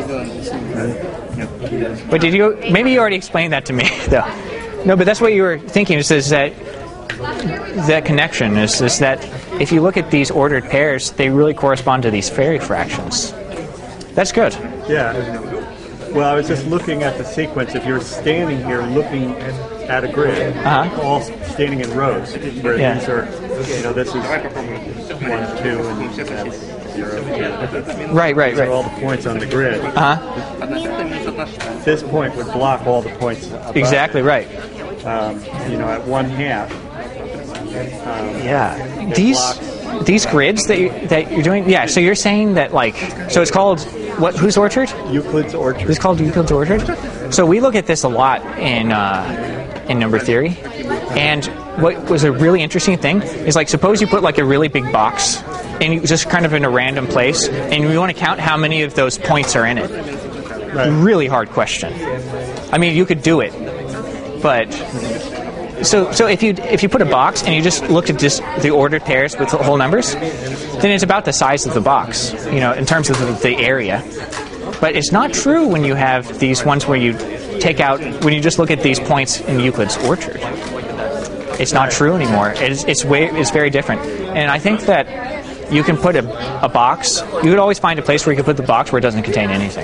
But did you, maybe you already explained that to me, though. No, but that's what you were thinking, is, is that that connection is, is that if you look at these ordered pairs, they really correspond to these Ferry fractions. That's good. Yeah. Well, I was just looking at the sequence. If you're standing here looking at a grid, uh-huh. all standing in rows, where Yeah. these are, you know, this is one, two, and that's zero. Two. Right, right, These right. are all the points on the grid. Uh-huh. This point would block all the points above. Exactly right. Um, you know, at one half. Um, Yeah. it These blocks- these grids that you that you're doing. Yeah. So you're saying that, like, so it's called what? Whose orchard? Euclid's orchard. It's called Euclid's orchard. So we look at this a lot in uh, in number theory, and what was a really interesting thing is, like, suppose you put like a really big box and you just kind of in a random place, and we want to count how many of those points are in it. Right. Really hard question. I mean, you could do it, but. So, so if you if you put a box and you just looked at just the ordered pairs with whole numbers, then it's about the size of the box, you know, in terms of the, the area. But it's not true when you have these ones where you take out, when you just look at these points in Euclid's orchard. It's not true anymore. It's it's way it's very different. And I think that you can put a, a box. You would always find a place where you can put the box where it doesn't contain anything.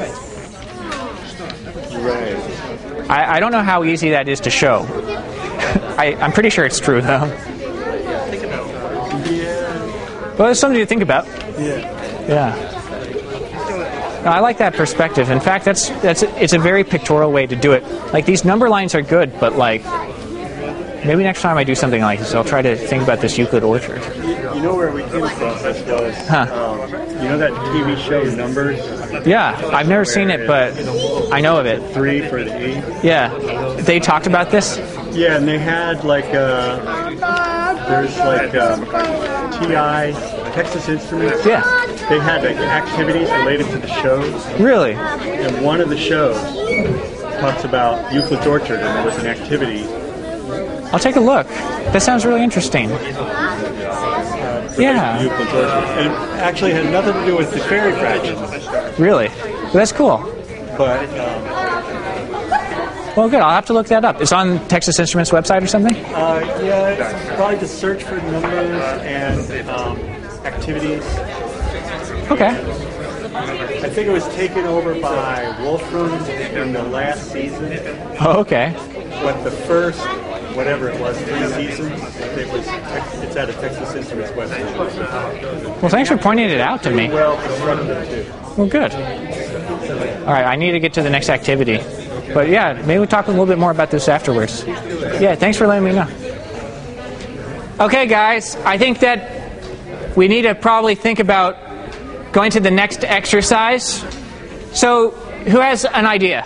Right. I, I don't know how easy that is to show. I, I'm pretty sure it's true, though. Well, it's something to think about. Yeah. Yeah. No, I like that perspective. In fact, that's that's it's a very pictorial way to do it. Like, these number lines are good, but like maybe next time I do something like this, I'll try to think about this Euclid orchard. You know where we came across this was, Huh. um, you know that T V show Numbers? Yeah, I've never seen it, but I know of it. Three for the eight. Yeah, they talked about this. Yeah, and they had like uh, there's like um, T I, Texas Instruments. Yeah. They had like activities related to the shows. Really? And one of the shows talks about Euclid's orchard, and there was an activity. I'll take a look. That sounds really interesting. Uh, Yeah. Euclid's orchard, and it actually had nothing to do with the Ferry fractions. Really? Well, that's cool. But um, Well, good. I'll have to look that up. It's on Texas Instruments website or something? Uh, yeah, it's probably just search for numbers and um, activities. Okay. I think it was taken over by Wolfram in the last season. Oh, okay. But the first, whatever it was, three seasons, it was. It's at a Texas Instruments website. Well, thanks for pointing it out to me. Well constructed too. Well, good. All right, I need to get to the next activity. But yeah, maybe we'll talk a little bit more about this afterwards. Yeah, thanks for letting me know. Okay, guys, I think that we need to probably think about going to the next exercise. So, who has an idea?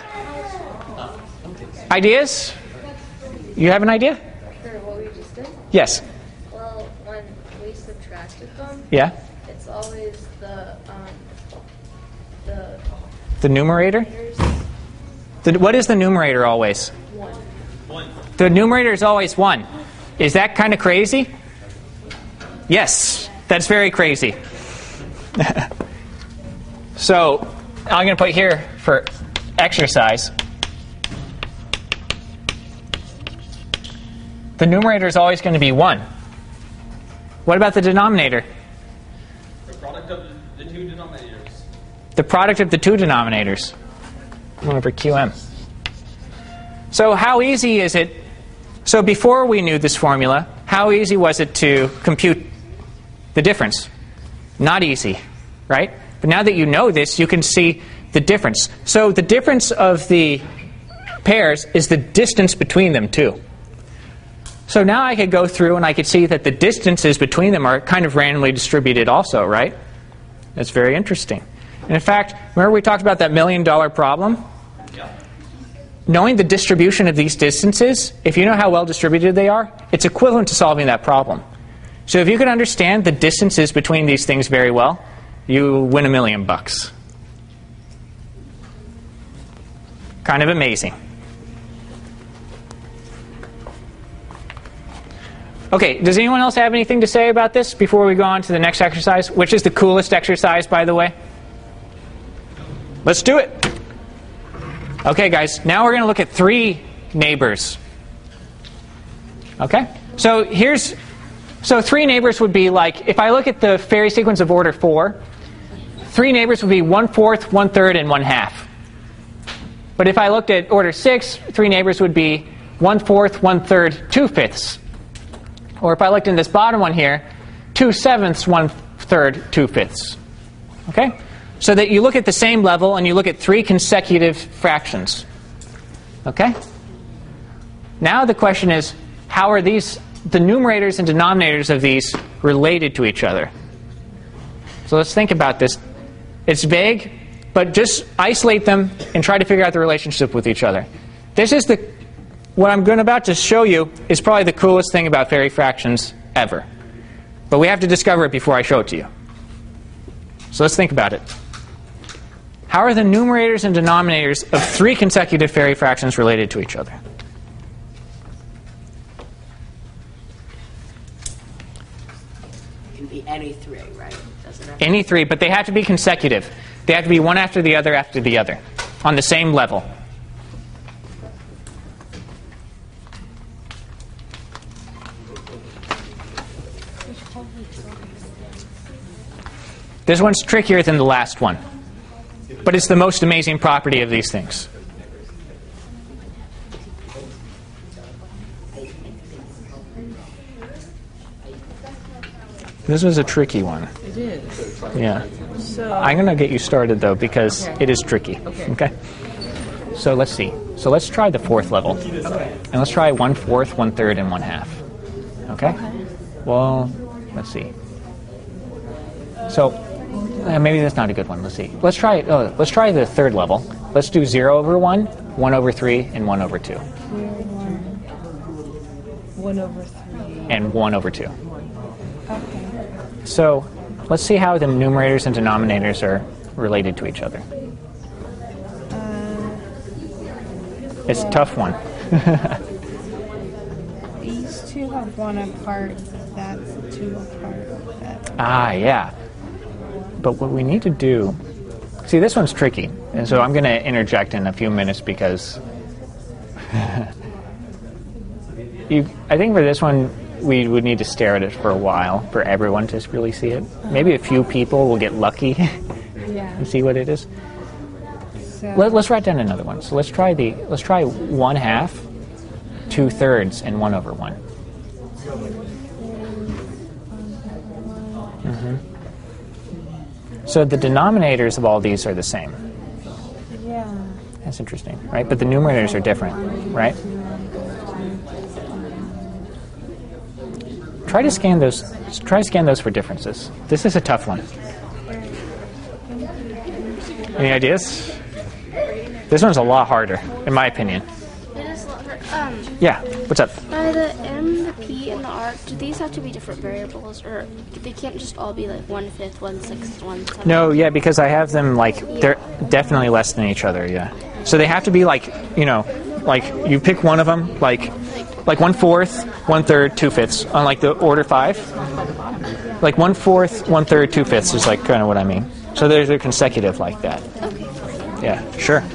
Ideas? You have an idea? For what we just did? Yes. Well, when we subtracted them, Yeah? it's always the um, the The numerator? The, what is the numerator always? one. The numerator is always one. Is that kind of crazy? Yes, that's very crazy. So I'm going to put here for exercise. The numerator is always going to be one. What about the denominator? The product of the two denominators. The product of the two denominators. one over Q M. So how easy is it? So before we knew this formula, how easy was it to compute the difference? Not easy, right? But now that you know this, you can see the difference. So the difference of the pairs is the distance between them too. So now I could go through and I could see that the distances between them are kind of randomly distributed also, right? That's very interesting. And in fact, remember we talked about that million dollar problem? Yeah. Knowing the distribution of these distances, if you know how well distributed they are, it's equivalent to solving that problem. So if you can understand the distances between these things very well, you win a million bucks. Kind of amazing. Okay, does anyone else have anything to say about this before we go on to the next exercise, which is the coolest exercise, by the way? Let's do it. Okay, guys, now we're going to look at three neighbors. Okay? So here's, so three neighbors would be like, if I look at the Fairy sequence of order four, three neighbors would be one-fourth, one-third, and one-half. But if I looked at order six, three neighbors would be one-fourth, one-third, two-fifths. Or if I looked in this bottom one here, two-sevenths, one-third, two-fifths. Okay? So that you look at the same level and you look at three consecutive fractions. Okay? Now the question is, how are these, the numerators and denominators of these related to each other? So let's think about this. It's vague, but just isolate them and try to figure out the relationship with each other. This is the, what I'm going about to show you is probably the coolest thing about Fairy fractions ever. But we have to discover it before I show it to you. So let's think about it. How are the numerators and denominators of three consecutive Fairy fractions related to each other? It can be any three, right? Doesn't have Any three, but they have to be consecutive. They have to be one after the other after the other, on the same level. This one's trickier than the last one, but it's the most amazing property of these things. This was a tricky one. It is. Yeah. So I'm going to get you started, though, because Okay. it is tricky. Okay. Okay? So let's see. So let's try the fourth level. Okay. And let's try one-fourth, one-third, and one-half. Okay? Okay. Well, let's see. So uh, maybe that's not a good one. Let's see. Let's try it. Oh, let's try the third level. Let's do zero over one, one over three, and one over two. One over three. And one over two. Okay. So let's see how the numerators and denominators are related to each other. Uh, It's a tough one. These two have one apart. That's two apart. That. Ah, yeah. But what we need to do... See, this one's tricky. And so I'm going to interject in a few minutes because... you, I think for this one, we would need to stare at it for a while for everyone to really see it. Maybe a few people will get lucky Yeah. and see what it is. So, Let, let's write down another one. So let's try the let's try one half, two thirds, and one over one. Mm-hmm. So the denominators of all these are the same. yeah. That's interesting, right? But the numerators are different, right? Try to scan those. Try to scan those for differences. This is a tough one. Any ideas? This one's a lot harder, in my opinion. Um, Yeah. What's up? Are the M, the P, and the R, do these have to be different variables, or they can't just all be like one fifth, one sixth, one seventh? No, yeah, because I have them like they're definitely less than each other. Yeah. So they have to be like, you know, like you pick one of them, like like one fourth, one third, two fifths on like the order five. Like one fourth, one third, two fifths is like kind of what I mean. So they're, they're consecutive like that. Okay. Yeah, sure.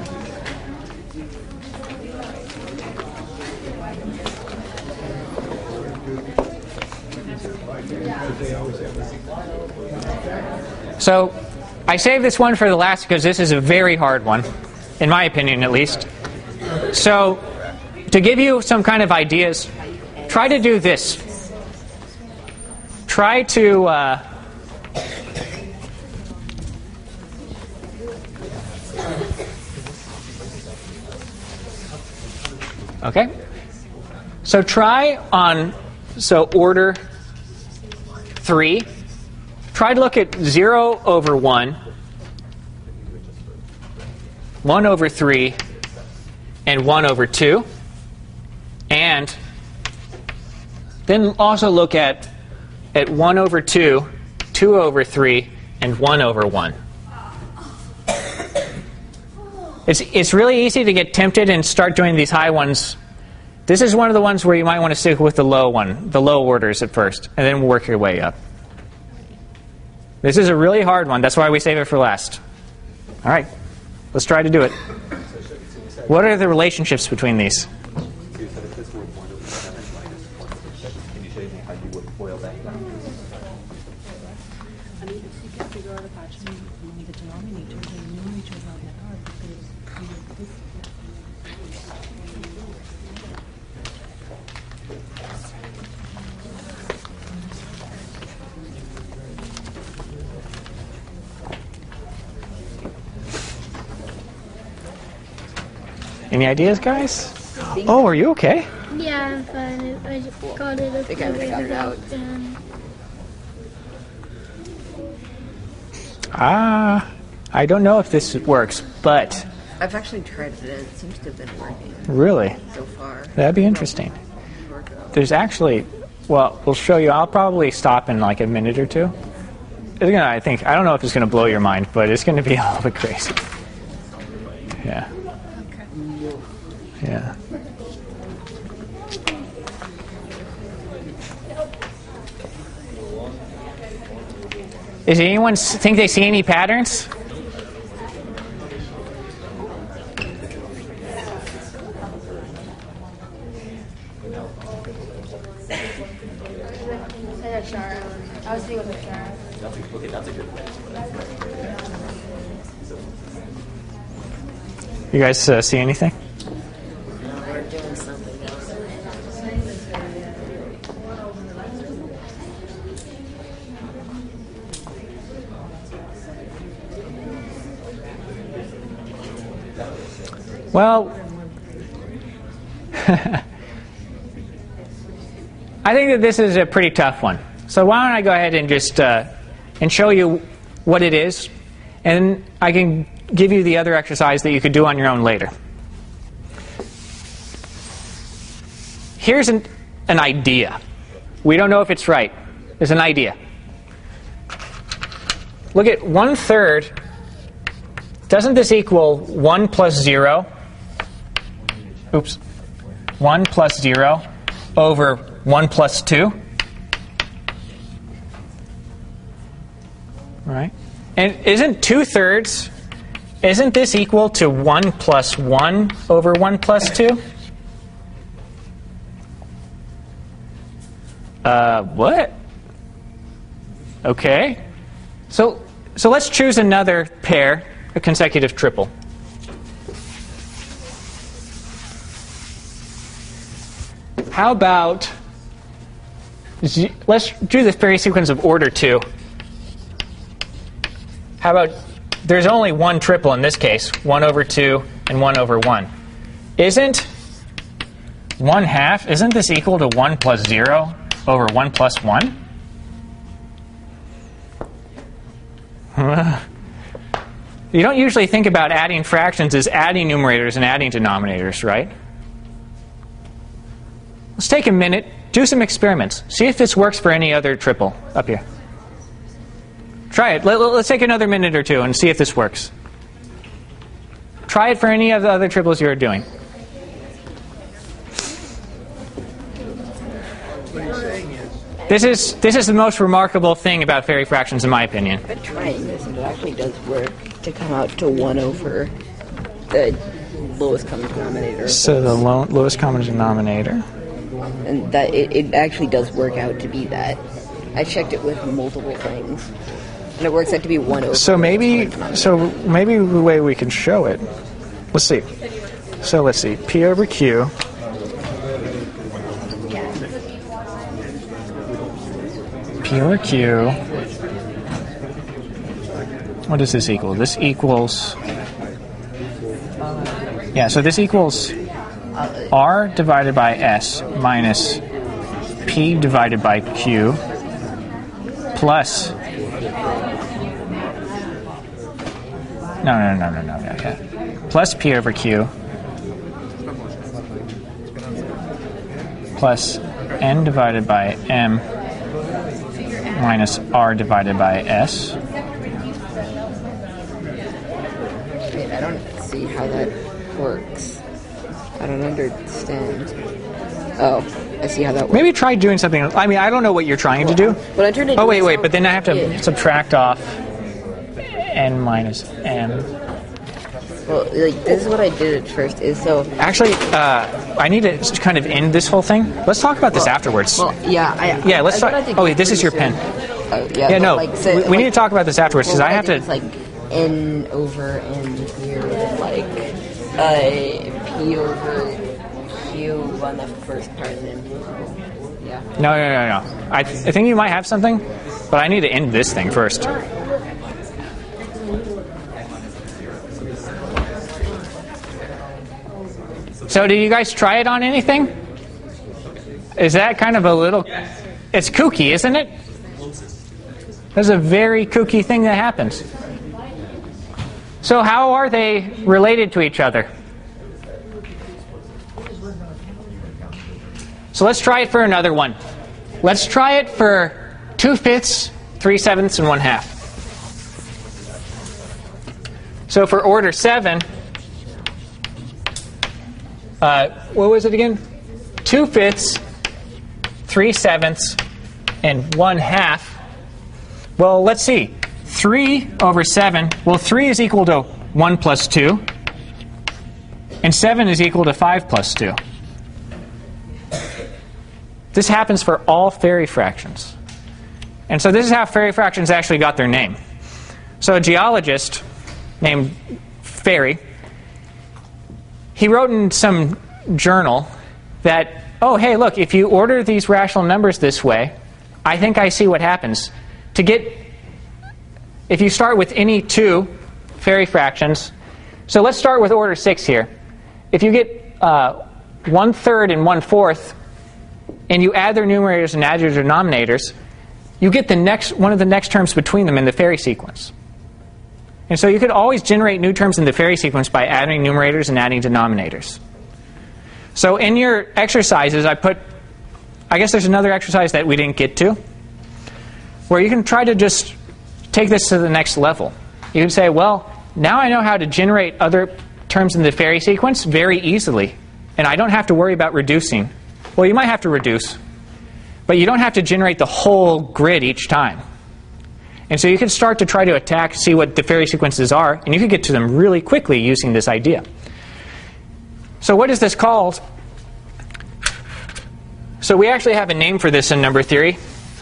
So I saved this one for the last because this is a very hard one, in my opinion at least. So to give you some kind of ideas, try to do this. Try to uh, okay. So try on so order three. Try to look at zero over one, one over three, and one over two. And then also look at, at one over two, two over three, and one over one. It's, it's really easy to get tempted and start doing these high ones. This is one of the ones where you might want to stick with the low one, the low orders at first, and then work your way up. This is a really hard one. That's why we save it for last. All right. Let's try to do it. What are the relationships between these? Can you show me how you would boil that down? I mean, if you can figure out a pattern among the denominators and denominators are that hard because this. Any ideas, guys? Oh, are you okay? Yeah, I'm fine. I just got it a few days ago. And Ah, I don't know if this works, but I've actually tried it and it seems to have been working. really, So far. that'd be interesting. There's actually, well, we'll show you. I'll probably stop in like a minute or two. It's gonna, I think, I don't know if it's gonna blow your mind, but it's gonna be a little bit crazy. Yeah. Yeah. Does anyone s- think they see any patterns? I was thinking with a shark. That's a, okay, that's a good way. You guys uh, see anything? We're doing something else. Well, I think that this is a pretty tough one. So why don't I go ahead and just uh, and show you what it is, and I can give you the other exercise that you could do on your own later. Here's an, an idea. We don't know if it's right. It's an idea. Look at one third. Doesn't this equal one plus zero? Oops. one plus zero over one plus two. Right? And isn't two thirds, isn't this equal to one plus one over one plus two? Uh, what? Okay. So, so let's choose another pair, a consecutive triple. How about, z- let's do the Fourier sequence of order two. How about, there's only one triple in this case, one over two and one over one. Isn't one half, isn't this equal to one plus zero over one plus one? You don't usually think about adding fractions as adding numerators and adding denominators, right? Let's take a minute, do some experiments. See if this works for any other triple up here. Try it. Let, let's take another minute or two and see if this works. Try it for any of the other triples you're doing. This is this is the most remarkable thing about fairy fractions, in my opinion. But trying this, and it actually does work to come out to one over the lowest common denominator. So the low, lowest common denominator. And that it, it actually does work out to be that. I checked it with multiple things, and it works out to be one over. So maybe, so maybe the way we can show it. Let's see. So let's see. P over Q. P over Q. What does this equal? This equals. Yeah. So this equals R divided by S minus P divided by Q plus. No, no, no, no, no, no, yeah. Plus P over Q plus N divided by M minus R divided by S. Wait, I don't see how that works. I don't understand. Oh, I see how that works. Maybe try doing something. I mean, I don't know what you're trying to do. But I turned it oh, wait, into wait, but then I have to yeah. subtract off N minus M. Well, like, this is what I did at first, is so... Actually, uh, I need to kind of end this whole thing. Let's talk about this well, afterwards. Well, yeah, I... Yeah, let's I, talk... I Oh, wait, this is your pen. Uh, yeah, yeah, no, like, so, we, we like, need to talk about this afterwards, because well, I have to... It's like N over N here, like, uh, P over Q on the first part, and then... Yeah. No, no, no, no. I, th- I think you might have something, but I need to end this thing first. So did you guys try it on anything? Is that kind of a little... It's kooky, isn't it? There's a very kooky thing that happens. So how are they related to each other? So let's try it for another one. Let's try it for two-fifths, three-sevenths, and one-half. So for order seven... Uh, what was it again? Two-fifths, three-sevenths, and one-half. Well, let's see. three over seven. Well, three is equal to one plus two. And seven is equal to five plus two. This happens for all fairy fractions. And so this is how fairy fractions actually got their name. So a geologist named Fairy, he wrote in some journal that, oh, hey, look, if you order these rational numbers this way, I think I see what happens. To get, if you start with any two fairy fractions, so let's start with order six here. If you get uh, one-third and one-fourth, and you add their numerators and add their denominators, you get the next one of the next terms between them in the fairy sequence. And so you could always generate new terms in the fairy sequence by adding numerators and adding denominators. So in your exercises, I put, I guess there's another exercise that we didn't get to, where you can try to just take this to the next level. You can say, well, now I know how to generate other terms in the fairy sequence very easily, and I don't have to worry about reducing. Well, you might have to reduce, but you don't have to generate the whole grid each time. And so you can start to try to attack, see what the fairy sequences are, and you can get to them really quickly using this idea. So what is this called? So we actually have a name for this in number theory.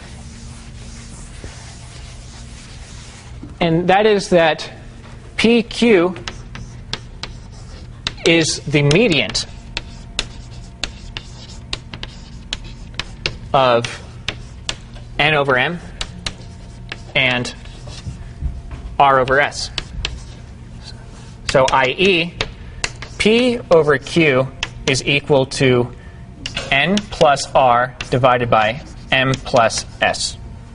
And that is that P Q is the median of N over M and R over S. So that is, P over Q is equal to N plus R divided by M plus S.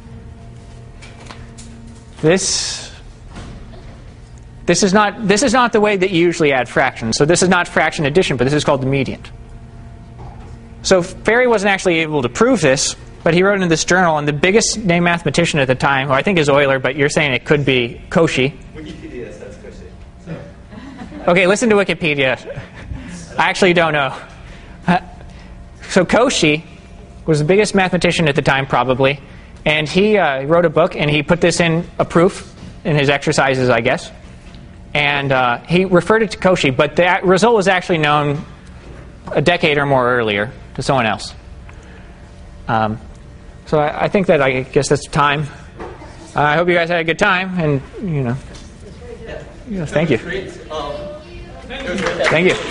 This, this, is not, this is not the way that you usually add fractions. So this is not fraction addition, but this is called the median. So Fairy wasn't actually able to prove this, but he wrote in this journal, and the biggest named mathematician at the time, who I think is Euler, but you're saying it could be Cauchy. Wikipedia says Cauchy. So. Okay, listen to Wikipedia. I actually don't know. Uh, so Cauchy was the biggest mathematician at the time, probably. And he uh, wrote a book, and he put this in a proof in his exercises, I guess. And uh, he referred it to Cauchy, but the result was actually known a decade or more earlier to someone else. Um, so I, I think that I guess that's time. Uh, I hope you guys had a good time, and you know, you know thank you. Thank you.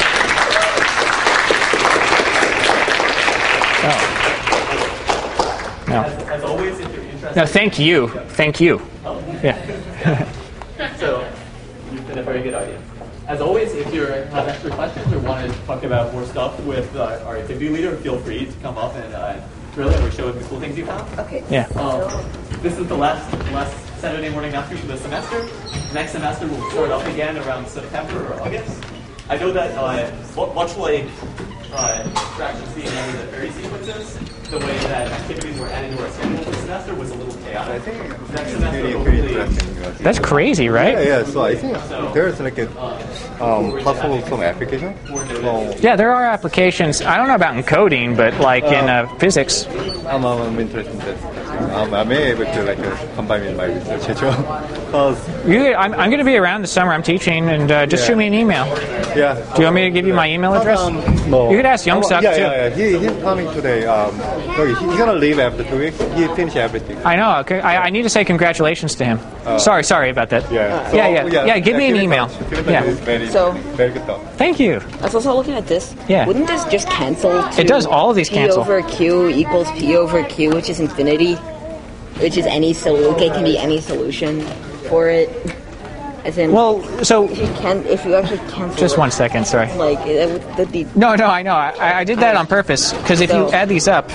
Oh. No. As, as always, if you're interested. No, thank you. Thank you. Oh. Yeah. So, you've been a very good audience. As always, if you have extra questions or want to talk about more stuff with uh, our activity leader, feel free to come up and uh, drill it or show us the cool things you found. Okay. Yeah. Um, this is the last last Saturday morning after for the semester. Next semester will start up again around September or August. I know that uh, much like uh, fractions being added at various sequences, the way that activities were added to our schedule this semester was a little chaotic. I think next semester will really. That's crazy, right? Yeah, yeah. So I think there's like a um, possible some application. So Yeah, there are applications. I don't know about in coding, but like in uh, physics. I'm, I'm interested in that. Um, I may able to like uh, combine with my research as well. Cause You, I'm, I'm going to be around this summer. I'm teaching, and uh, just Yeah. shoot me an email. Yeah. Do you want me to give you my email address? Um, no. You could ask Young Oh, Suk yeah, too. yeah, yeah. He, he's coming today. Um, no, he, he's gonna leave after two weeks. He finished everything. I know. Okay. I, I need to say congratulations to him. Uh, sorry, sorry about that. Yeah. yeah, yeah, yeah. yeah, give me an keep in email. touch. Keep in touch. Yeah. It's very, So- very good talk. Thank you. I was also looking at this. Yeah. Wouldn't this just cancel? To It does. All of these P cancel. over Q equals P over Q, which is infinity, which is any solution. Okay, can be any solution for it. As in, Well, so if you can, if you actually cancel. just it, one second. Sorry. Like it would that'd be. No, no, I know. I, I did that on purpose because if you So- add these up.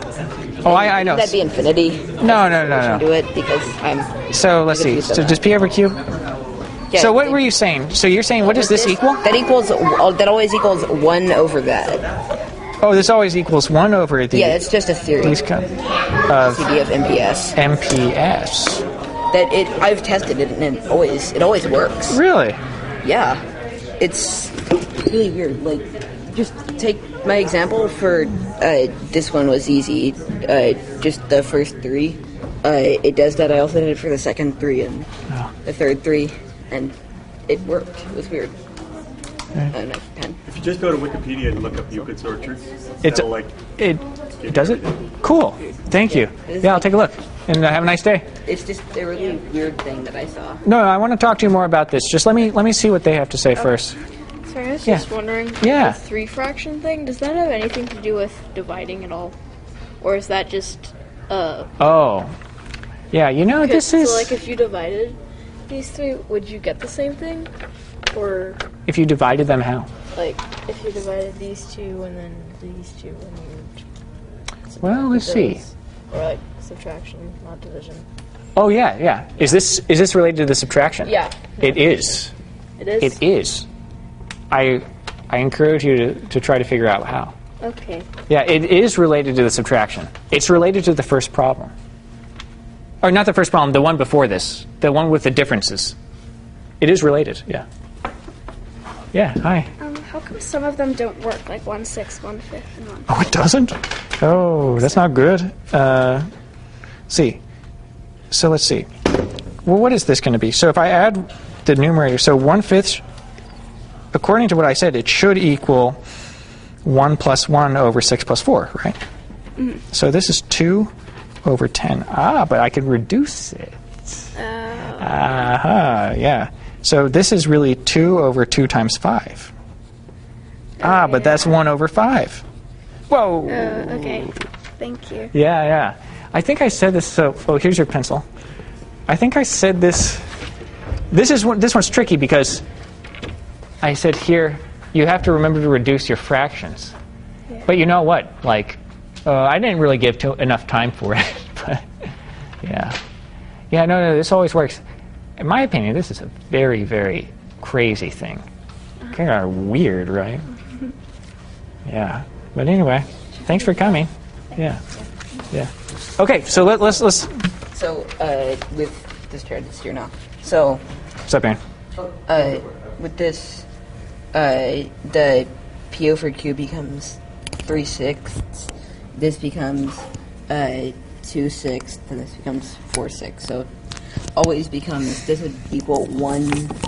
Oh, I, I know. That'd be infinity. No, no, no, no. Do it because I'm. So let's see. So just P over Q. Yeah, So what were you saying? So you're saying what does this equal? That equals. That always equals one over that. Oh, this always equals one over the. Yeah, it's just a theory. These kind of C D of M P S. M P S. That it. I've tested it and it always. It always works. Really? Yeah, it's really weird. Like, just take my example for uh, this one was easy. Uh, just the first three, uh, it does that. I also did it for the second three and Oh. the third three, and it worked. It was weird. Right. Uh, no, pen. If you just go to Wikipedia and look up Euclid's orchard, It's it'll, like it. Does it? Cool. Thank you. Yeah, I'll take a look. And uh, have a nice day. It's just a really weird thing that I saw. No, I want to talk to you more about this. Just let me let me see what they have to say first. Sorry, I was Yeah. just wondering. Yeah. The three fraction thing, does that have anything to do with dividing at all? Or is that just, uh... Oh. Yeah, you know, this so is... like if you divided these three, would you get the same thing? Or, If you divided them, how? like, if you divided these two and then these two and you... Well, let's see. those, or like subtraction, not division. Oh, yeah, yeah. Is this is this related to the subtraction? Yeah. It is. It is? It is. I I encourage you to, to try to figure out how. Okay. Yeah, it is related to the subtraction. It's related to the first problem. Or not the first problem, the one before this. The one with the differences. It is related, yeah. Yeah, hi. Um, how come some of them don't work? Like one sixth, one fifth, and one. Oh, it doesn't? Oh, that's not good. Uh, see. So let's see. Well, what is this going to be? So if I add the numerator, so one fifth, according to what I said, it should equal one plus one over six plus four, right? Mm. So this is two over ten. Ah, but I could reduce it. Uh, Aha, yeah. So this is really two over two times five. Ah, but that's one over five. Whoa. uh, okay. Thank you. Yeah, yeah. I think I said this. So, oh, here's your pencil. I think I said this. This is one, this one's tricky because I said here you have to remember to reduce your fractions. Yeah. But you know what? Like, uh, I didn't really give to, enough time for it. But yeah, yeah. No, no. This always works. In my opinion, this is a very, very crazy thing. Kind of weird, right? Yeah. But anyway, thanks for coming. Yeah. Yeah. Okay, so let, let's let's. So, uh, with this try to steer now. So, What's up, Aaron? uh, with this, uh, the P over Q becomes three sixths, this becomes uh, two sixths, and this becomes four sixths. So it always becomes, this would equal one